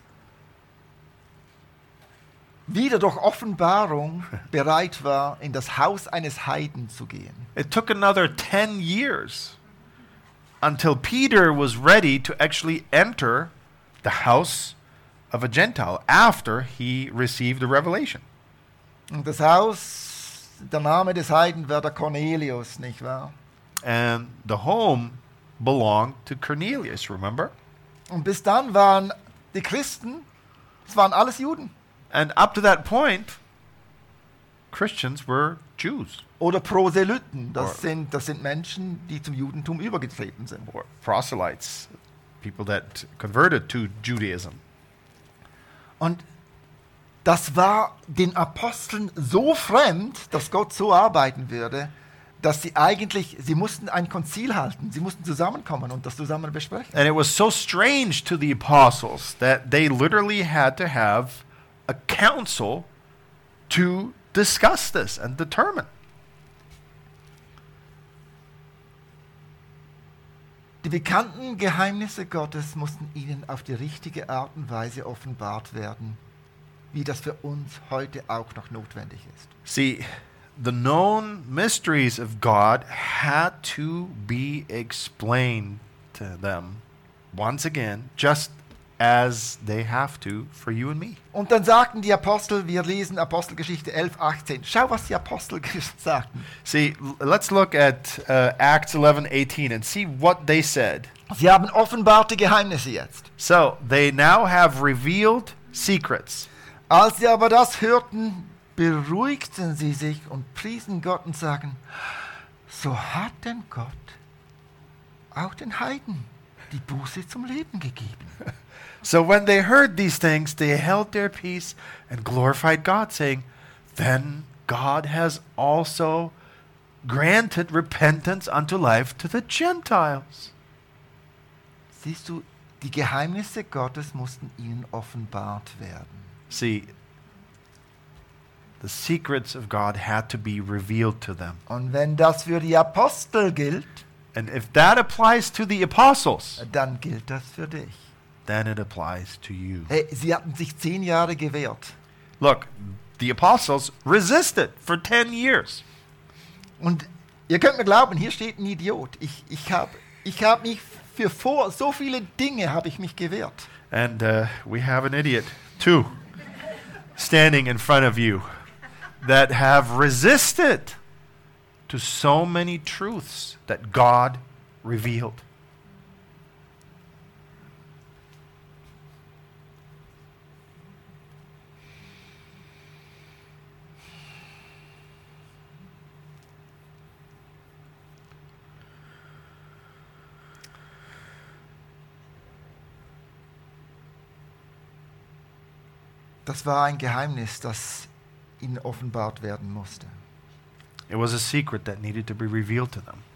wieder durch Offenbarung bereit war, in das Haus eines Heiden zu gehen. It took another ten years until Peter was ready to actually enter the house of a Gentile after he received the revelation. Und das Haus, der Name des Heiden war der Cornelius, nicht wahr? And the home belonged to Cornelius, remember? Und bis dann waren die Christen, es waren alles Juden. And up to that point, Christians were Jews Oder Proselyten, das Or- sind, das sind Menschen, die zum Judentum übergetreten sind. or proselytes, people that converted to Judaism. Und das war den Aposteln so fremd, dass Gott so arbeiten würde, dass sie eigentlich, sie mussten ein Konzil halten, sie mussten zusammenkommen und das zusammen besprechen. And it was so strange to the apostles that they literally had to have a council to discuss this and determine. Die bekannten Geheimnisse Gottes mussten ihnen auf die richtige Art und Weise offenbart werden, wie das für uns heute auch noch notwendig ist. See, the known mysteries of God had to be explained to them once again, just as they have to for you and me. Und dann sagten die Apostel, wir lesen Apostelgeschichte elf, achtzehn. Schau, was die Apostel sagten. See, l- let's look at uh, Acts eleven eighteen and see what they said. Sie haben offenbarte Geheimnisse jetzt. So, they now have revealed secrets. Als sie aber das hörten, beruhigten sie sich und priesen Gott und sagen, so hat denn Gott auch den Heiden die Buße zum Leben gegeben. So when they heard these things, they held their peace and glorified God, saying, then God has also granted repentance unto life to the Gentiles. Siehst du, die Geheimnisse Gottes mussten ihnen offenbart werden. See, the secrets of God had to be revealed to them. Und wenn das für die Apostel gilt, And if that applies to the apostles, dann gilt das für dich. then it applies to you. Hey, sie hatten sich zehn Jahre gewehrt. Look, the apostles resisted for ten years. Und ihr könnt mir glauben, hier steht ein Idiot. Ich, ich habe ich hab mich für vor, so viele Dinge habe ich mich gewehrt. And uh, we have an idiot, too, standing in front of you that have resisted to so many truths that God revealed. Das war ein Geheimnis, das ihnen offenbart werden musste. It was a secret that needed to be revealed to them.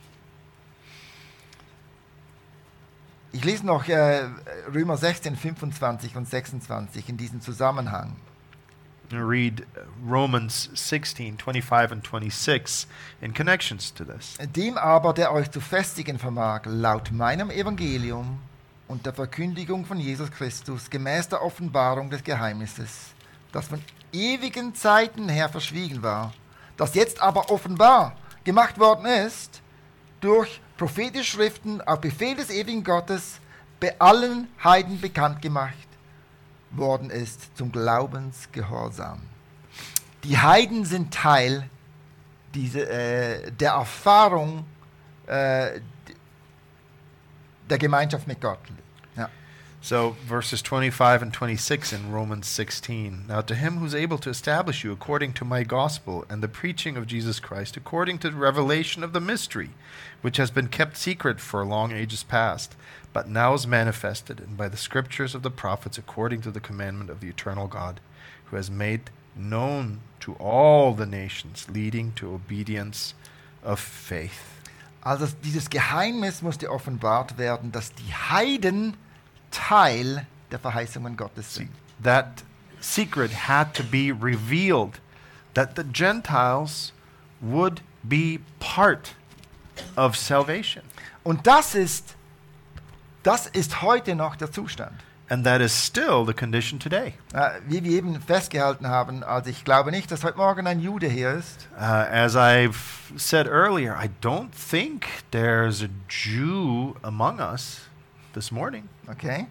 Ich lese noch äh, Römer sechzehn, fünfundzwanzig und sechsundzwanzig in diesem Zusammenhang. Read Romans sixteen, twenty-five and twenty-six in connections to this. Dem aber, der euch zu festigen vermag, laut meinem Evangelium und der Verkündigung von Jesus Christus, gemäß der Offenbarung des Geheimnisses, das von ewigen Zeiten her verschwiegen war, das jetzt aber offenbar gemacht worden ist, durch prophetische Schriften auf Befehl des ewigen Gottes bei allen Heiden bekannt gemacht worden ist, zum Glaubensgehorsam. Die Heiden sind Teil diese, äh, der Erfahrung äh, der Gemeinschaft mit Gott. Ja. So verses twenty-five and twenty-six in Romans sixteen. Now to him who's able to establish you according to my gospel and the preaching of Jesus Christ, according to the revelation of the mystery, which has been kept secret for long ages past, but now is manifested, and by the scriptures of the prophets, according to the commandment of the eternal God, who has made known to all the nations, leading to obedience of faith. Also dieses Geheimnis musste offenbart werden, dass die Heiden Teil der Verheißungen Gottes sind. That secret had to be revealed, that the Gentiles would be part of salvation. Und das ist, das ist heute noch der Zustand. And that is still the condition today. Äh, wie wir eben festgehalten haben, also ich glaube nicht, dass heute Morgen ein Jude hier ist. Uh, as I've said earlier, I don't think there's a Jew among us this morning. Okay?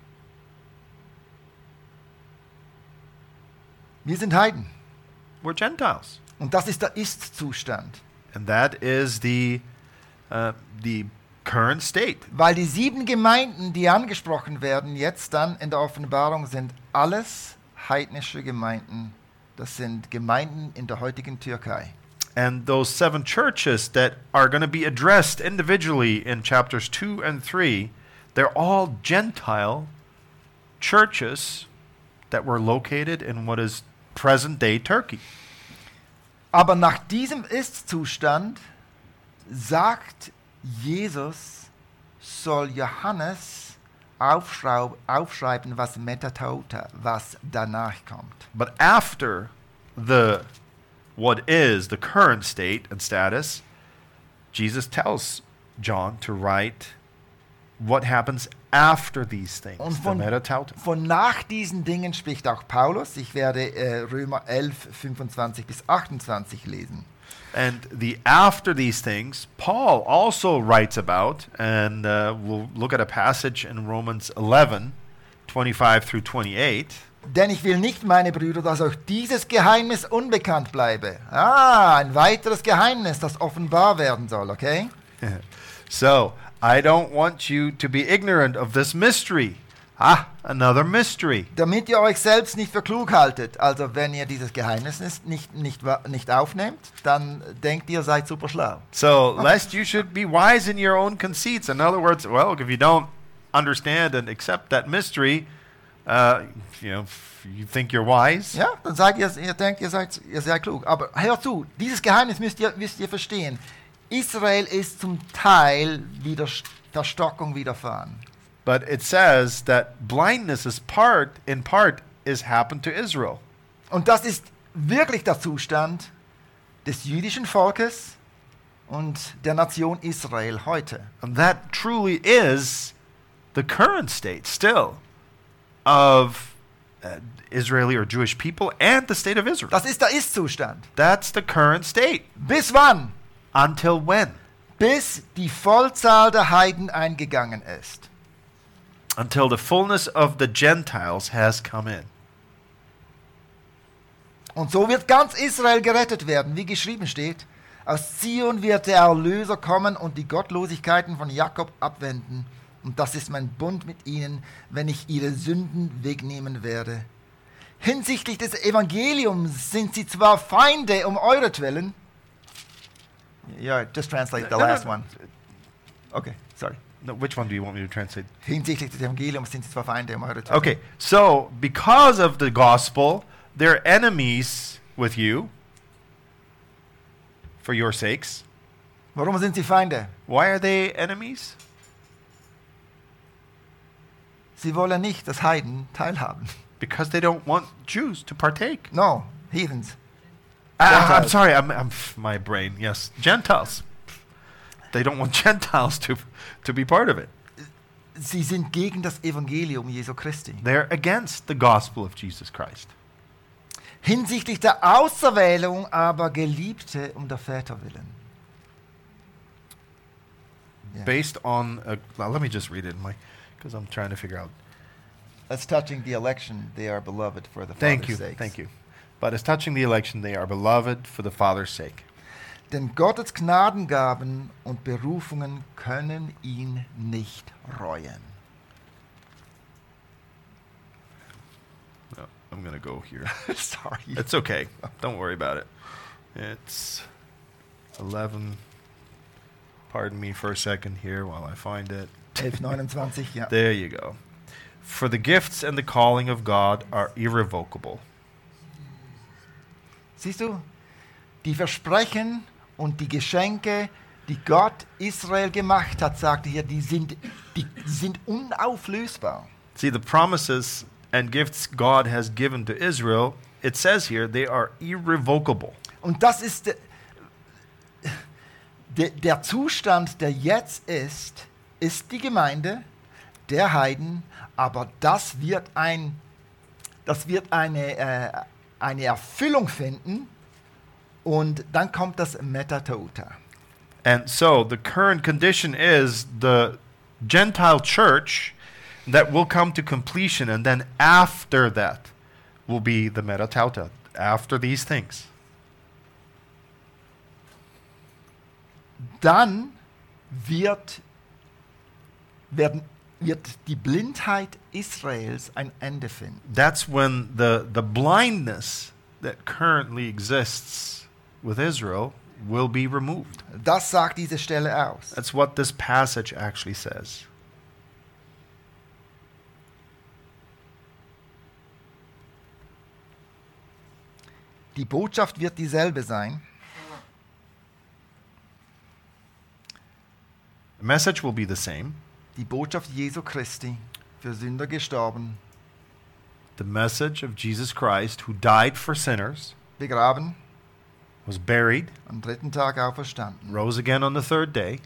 Wir sind Heiden. We're Gentiles. Und das ist der Ist-Zustand. And that is the, uh, the current state. Weil die sieben Gemeinden, die angesprochen werden, jetzt dann in der Offenbarung, sind alles heidnische Gemeinden. Das sind Gemeinden in der heutigen Türkei. And those seven churches that are going to be addressed individually in chapters two and three, they're all Gentile churches that were located in what is present-day Turkey. Aber nach diesem Ist-Zustand sagt Jesus, soll Johannes aufschraub, aufschreiben, was Metatauta, was danach kommt. But after the what is the current state and status, Jesus tells John to write what happens after these things, Und the von, Metatauta. von nach diesen Dingen spricht auch Paulus. Ich werde äh, Römer elf, fünfundzwanzig bis achtundzwanzig lesen. And the after these things, Paul also writes about, and uh, we'll look at a passage in Romans eleven, twenty-five through twenty-eight. Denn ich will nicht, meine Brüder, dass euch dieses Geheimnis unbekannt bleibe. Ah, ein weiteres Geheimnis, das offenbar werden soll, okay? So, I don't want you to be ignorant of this mystery. Ah, another mystery. Damit ihr euch selbst nicht für klug haltet. Also wenn ihr dieses Geheimnis nicht, nicht, nicht aufnehmt, dann denkt ihr, seid super schlau. So, lest you should be wise in your own conceits. In other words, well, if you don't understand and accept that mystery, uh, you know, you think you're wise. Ja, dann seid ihr, ihr denkt, ihr seid, ihr seid klug. Aber hört zu, dieses Geheimnis müsst ihr, müsst ihr verstehen. Israel ist zum Teil wieder Verstockung widerfahren. But it says that blindness is part, in part, is happened to Israel. Und das ist wirklich der Zustand des jüdischen Volkes und der Nation Israel heute. And that truly is the current state still of uh, Israeli or Jewish people and the state of Israel. Das ist der Ist-Zustand. That's the current state. Bis wann? Until when? Bis die Vollzahl der Heiden eingegangen ist. Until the fullness of the Gentiles has come in. Und so wird ganz Israel gerettet werden, wie geschrieben steht. Aus Zion wird der Erlöser kommen und die Gottlosigkeiten von Jakob abwenden. Und das ist mein Bund mit ihnen, wenn ich ihre Sünden wegnehmen werde. Hinsichtlich des Evangeliums sind sie zwar Feinde um euretwillen. Yeah, just translate the No, no, last no. one. Okay, sorry. No, which one do you want me to translate? Hinsichtlich des Evangeliums sind sie zwar Feinde um euretwillen. Okay, so because of the gospel, they're enemies with you for your sakes. Warum sind sie Feinde? Why are they enemies? Sie wollen nicht, dass Heiden teilhaben. Because they don't want Jews to partake. No, Heathens. Ah, I'm Gentiles. sorry, I'm, I'm my brain. Yes, Gentiles. They don't want Gentiles to to be part of it. Sie sind gegen das Evangelium Jesu Christi. They're against the gospel of Jesus Christ. Hinsichtlich der Auserwählung aber Geliebte um der Väter willen. Yeah. Based on, a, well, let me just read it, my, because I'm trying to figure out. As touching the election, they are beloved for the Thank Father's you, sakes. thank you. But as touching the election, they are beloved for the Father's sake. Denn Gottes Gnadengaben und Berufungen können ihn nicht reuen. No, I'm going to go here. Sorry. It's okay. Don't worry about it. It's eleven. Pardon me for a second here while I find it. elf neunundzwanzig, ja. There you go. For the gifts and the calling of God are irrevocable. Siehst du, die Versprechen und die Geschenke, die Gott Israel gemacht hat, sagte hier, die sind, die sind unauflösbar. See, the promises and gifts God has given to Israel, it says here, they are irrevocable. Und das ist de, de, der Zustand, der jetzt ist, ist die Gemeinde der Heiden, aber das wird, ein, das wird eine, äh, eine Erfüllung finden und dann kommt das Metatauta. And so the current condition is the Gentile church that will come to completion, and then after that will be the metatauta, after these things. Dann wird, werden, wird die Blindheit Israels ein Ende finden. That's when the, the blindness that currently exists with Israel will be removed. Das sagt diese Stelle aus. That's what this passage actually says. Die Botschaft wird dieselbe sein. The message will be the same. Die Botschaft Jesu Christi, für Sünder gestorben, The message of Jesus Christ, who died for sinners, begraben, was buried, am dritten Tag auferstanden. rose again on the third day.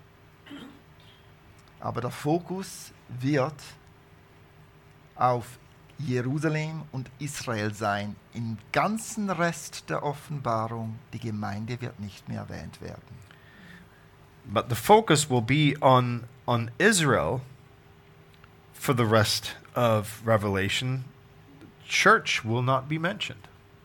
Aber der Fokus wird auf Jerusalem und Israel sein. Im ganzen Rest der Offenbarung, die Gemeinde wird nicht mehr erwähnt werden. But the focus will be on, on Israel for the rest of Revelation. Church will not be mentioned.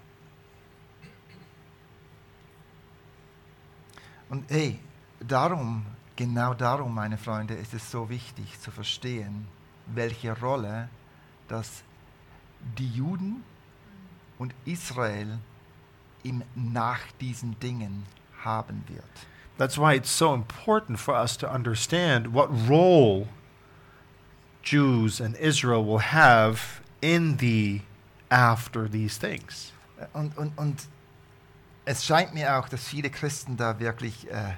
Und hey, darum, genau darum, meine Freunde, ist es so wichtig zu verstehen, welche Rolle das die Juden und Israel im nach diesen Dingen haben wird. That's why it's so important for us to understand what role Jews and Israel will have in the after these things. Und, und, und es scheint mir auch, dass viele Christen da wirklich äh,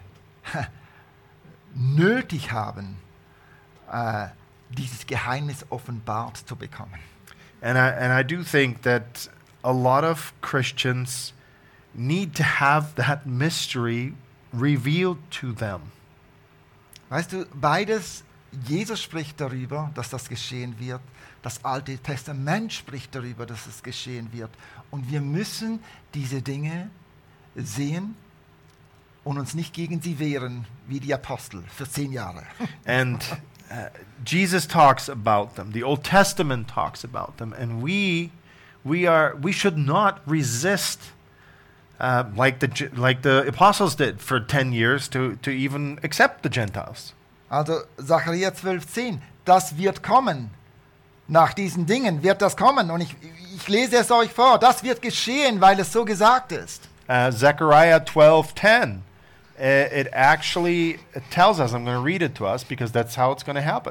nötig haben, äh, dieses Geheimnis offenbart zu bekommen. And I and I do think that a lot of Christians need to have that mystery revealed to them. Weißt du, beides, Jesus spricht darüber, dass das geschehen wird. Das Alte Testament spricht darüber, dass es geschehen wird. Und wir müssen diese Dinge sehen und uns nicht gegen sie wehren, wie die Apostel für zehn Jahre. And uh, Jesus talks about them. The Old Testament talks about them, and we we are we should not resist uh, like the Ge- like the apostles did for ten years to to even accept the Gentiles. Also Sacharja zwölf zehn, das wird kommen. Nach diesen Dingen wird das kommen. Und ich, ich lese es euch vor. Das wird geschehen, weil es so gesagt ist. Uh, Zechariah twelve ten. Uh, it actually tells us. I'm going to read it to us because that's how it's going to happen.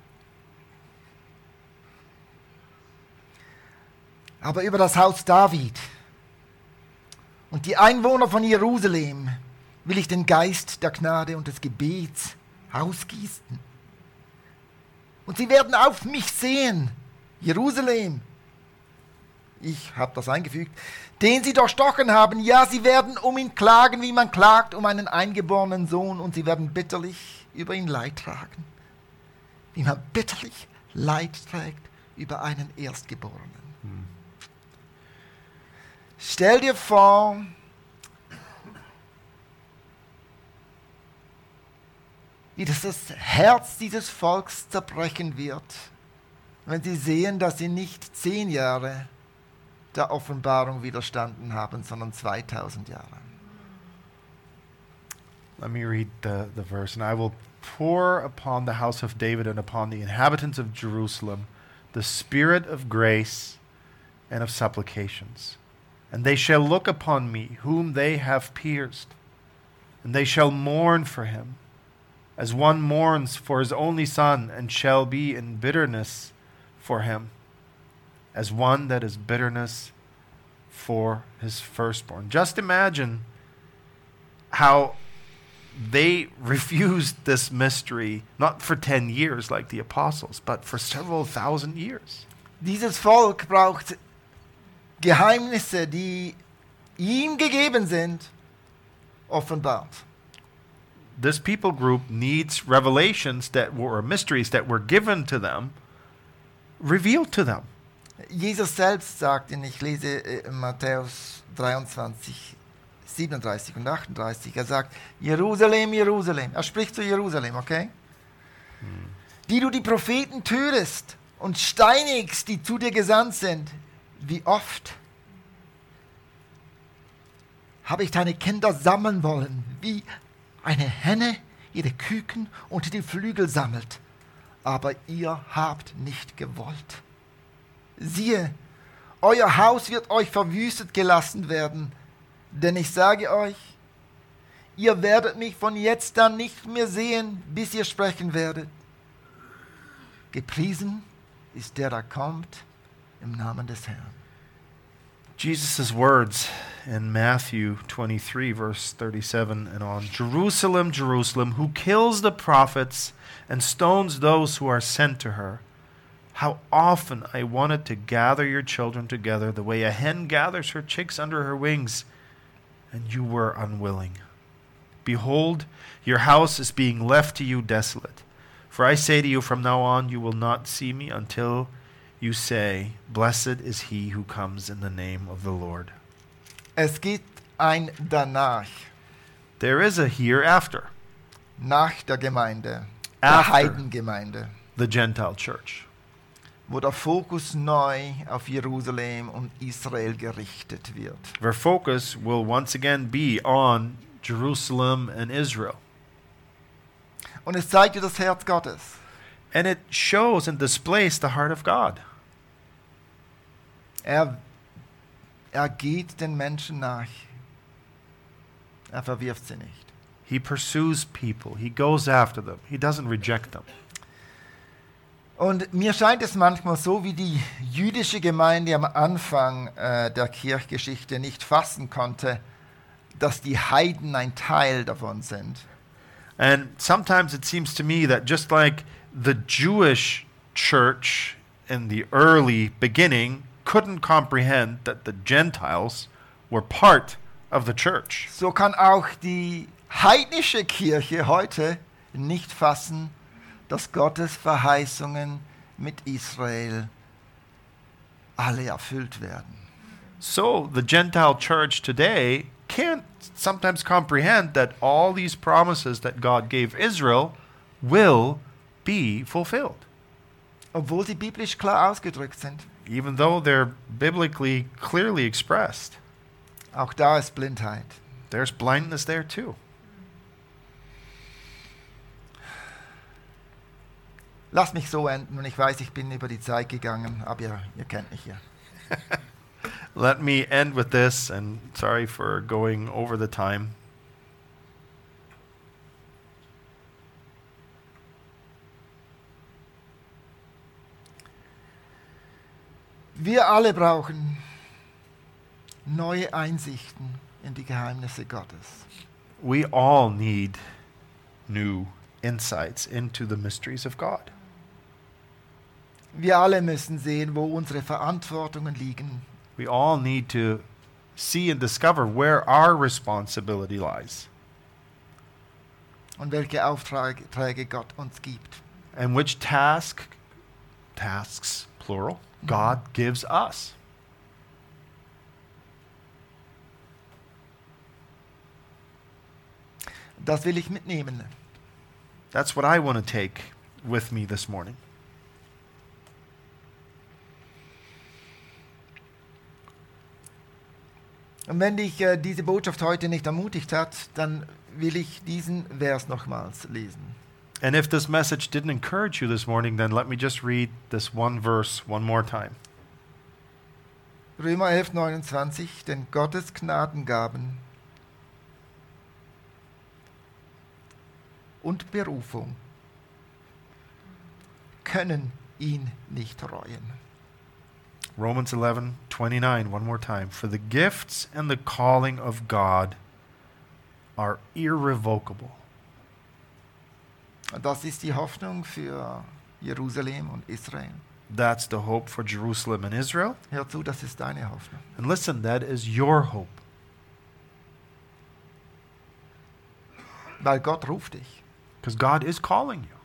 Aber über das Haus David und die Einwohner von Jerusalem will ich den Geist der Gnade und des Gebets ausgießen. Und sie werden auf mich sehen, Jerusalem. Ich habe das eingefügt. Den sie durchstochen haben, ja, sie werden um ihn klagen, wie man klagt um einen eingeborenen Sohn, und sie werden bitterlich über ihn Leid tragen, wie man bitterlich Leid trägt über einen Erstgeborenen. Hm. Stell dir vor, wie das das Herz dieses Volks zerbrechen wird, wenn sie sehen, dass sie nicht zehn Jahre der Offenbarung widerstanden haben, sondern zweitausend Jahre. Let me read the, the verse. And I will pour upon the house of David and upon the inhabitants of Jerusalem the spirit of grace and of supplications. And they shall look upon me, whom they have pierced, and they shall mourn for him, as one mourns for his only son, and shall be in bitterness for him, as one that is bitterness for his firstborn. Just imagine how they refused this mystery, not for ten years like the apostles, but for several thousand years. Dieses Volk braucht Geheimnisse, die ihm gegeben sind, offenbart. This people group needs revelations that were, or mysteries that were given to them, revealed to them. Jesus selbst sagt, und ich lese äh, Matthäus dreiundzwanzig, siebenunddreißig und achtunddreißig, er sagt, Jerusalem, Jerusalem, er spricht zu Jerusalem, okay? Hm. Die du die Propheten tötest und steinigst, die zu dir gesandt sind, wie oft habe ich deine Kinder sammeln wollen, wie eine Henne ihre Küken unter die Flügel sammelt, aber ihr habt nicht gewollt. Siehe, euer Haus wird euch verwüstet gelassen werden, denn ich sage euch, ihr werdet mich von jetzt an nicht mehr sehen, bis ihr sprechen werdet. Gepriesen ist der, der kommt im Namen des Herrn. Jesus' words in Matthew twenty-three, verse thirty-seven and on. Jerusalem, Jerusalem, who kills the prophets and stones those who are sent to her. How often I wanted to gather your children together the way a hen gathers her chicks under her wings, and you were unwilling. Behold, your house is being left to you desolate. For I say to you, from now on you will not see me until you say, Blessed is he who comes in the name of the Lord. Es gibt ein Danach. There is a hereafter. Nach der Gemeinde, der After Heidengemeinde, the Gentile church, wo der Fokus neu auf Jerusalem und Israel gerichtet wird. where focus will once again be on Jerusalem and Israel. Und es zeigt dir das Herz Gottes. And it shows and displays the heart of God. Er, er geht den Menschen nach. Er verwirft sie nicht. He pursues people. He goes after them. He doesn't reject them. Und mir scheint es manchmal so, wie die jüdische Gemeinde am Anfang äh, der Kirchgeschichte nicht fassen konnte, dass die Heiden ein Teil davon sind. And sometimes it seems to me that just like the Jewish church in the early beginning couldn't comprehend that the Gentiles were part of the church, So kann auch die heidnische Kirche heute nicht fassen, dass Gottes Verheißungen mit Israel alle erfüllt werden. so the Gentile church today can't sometimes comprehend that all these promises that God gave Israel will be fulfilled, Obwohl sie biblisch klar ausgedrückt sind. even though they're biblically clearly expressed. Auch da ist Blindheit. There's blindness there too. Lass mich so enden und ich weiß, ich bin über die Zeit gegangen, aber ihr, ihr kennt mich ja. Let me end with this, and sorry for going over the time. Wir alle brauchen neue Einsichten in die Geheimnisse Gottes. We all need new insights into the mysteries of God. Wir alle müssen sehen, wo unsere Verantwortungen liegen. We all need to see and discover where our responsibility lies Und welche Aufträge Gott uns gibt. and which task, tasks, plural, God gives us. Das will ich mitnehmen. That's what I want to take with me this morning. Und wenn dich äh, diese Botschaft heute nicht ermutigt hat, dann will ich diesen Vers nochmals lesen. And if this message didn't encourage you this morning, then let me just read this one verse one more time. Römer elf, neunundzwanzig, denn Gottes Gnadengaben und Berufung können ihn nicht reuen. Romans eleven twenty-nine, one more time. For the gifts and the calling of God are irrevocable. Und das ist die Hoffnung für Jerusalem und Israel. That's the hope for Jerusalem and Israel. Hör zu, das ist deine Hoffnung. And listen, that is your hope. Weil Gott ruft dich. Because God is calling you.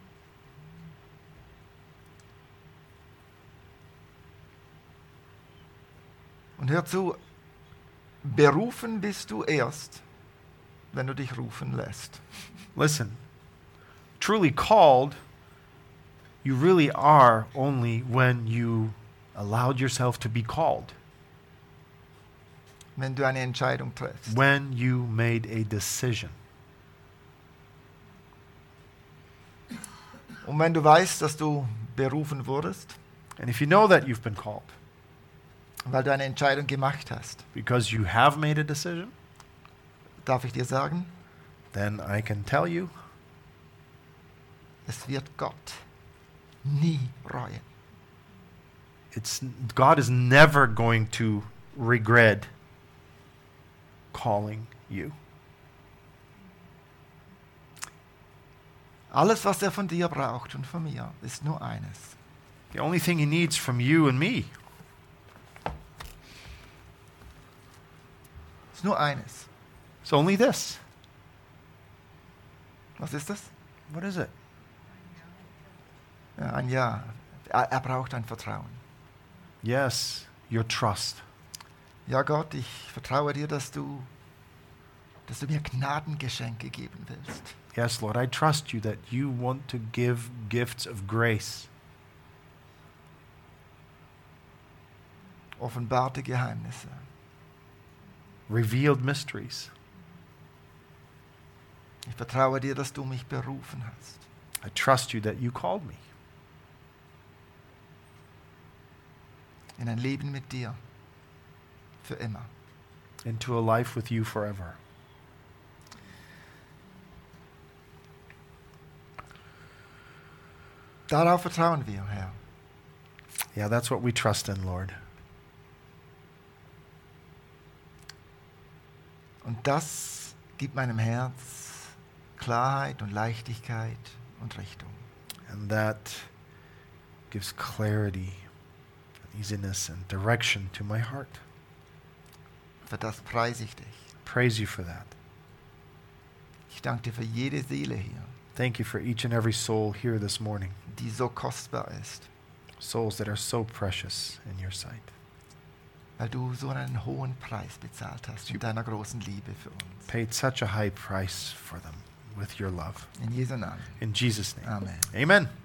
Und hör zu, berufen bist du erst, wenn du dich rufen lässt. Listen, truly called, you really are only when you allowed yourself to be called. Wenn du eine Entscheidung triffst. When you made a decision. Und wenn du weißt, dass du berufen wurdest, And if you know that you've been called, weil du eine Entscheidung gemacht hast, because you have made a decision, darf ich dir sagen, then I can tell you, es wird Gott nie reuen. it's God is never going to regret calling you. Alles, was er von dir braucht und von mir, ist nur eines. The only thing he needs from you and me Ist nur eines. is only this. Was ist das? What is it? Ja, ein Ja. Er, er braucht ein Vertrauen. Yes, your trust. Ja, Gott, ich vertraue dir, dass du, dass du mir Gnadengeschenke geben willst. Yes, Lord, I trust you that you want to give gifts of grace, Offenbarte Geheimnisse. revealed mysteries. Ich vertraue dir, dass du mich berufen hast. I trust you that you called me In ein Leben mit dir. Für immer. into a life with you forever. Darauf vertrauen wir, Herr. Yeah, that's what we trust in, Lord. Und das gibt meinem Herz Klarheit und Leichtigkeit und Richtung. And that gives clarity, and easiness, and direction to my heart. Für das preise ich dich. Praise you for that. Ich danke dir für jede Seele hier, Thank you for each and every soul here this morning. die so kostbar ist, Souls that are so precious in your sight. weil du so einen hohen Preis bezahlt hast mit deiner großen Liebe für uns. Paid such a high price for them with your love. In Jesu Namen. In Jesus' name. Amen. Amen.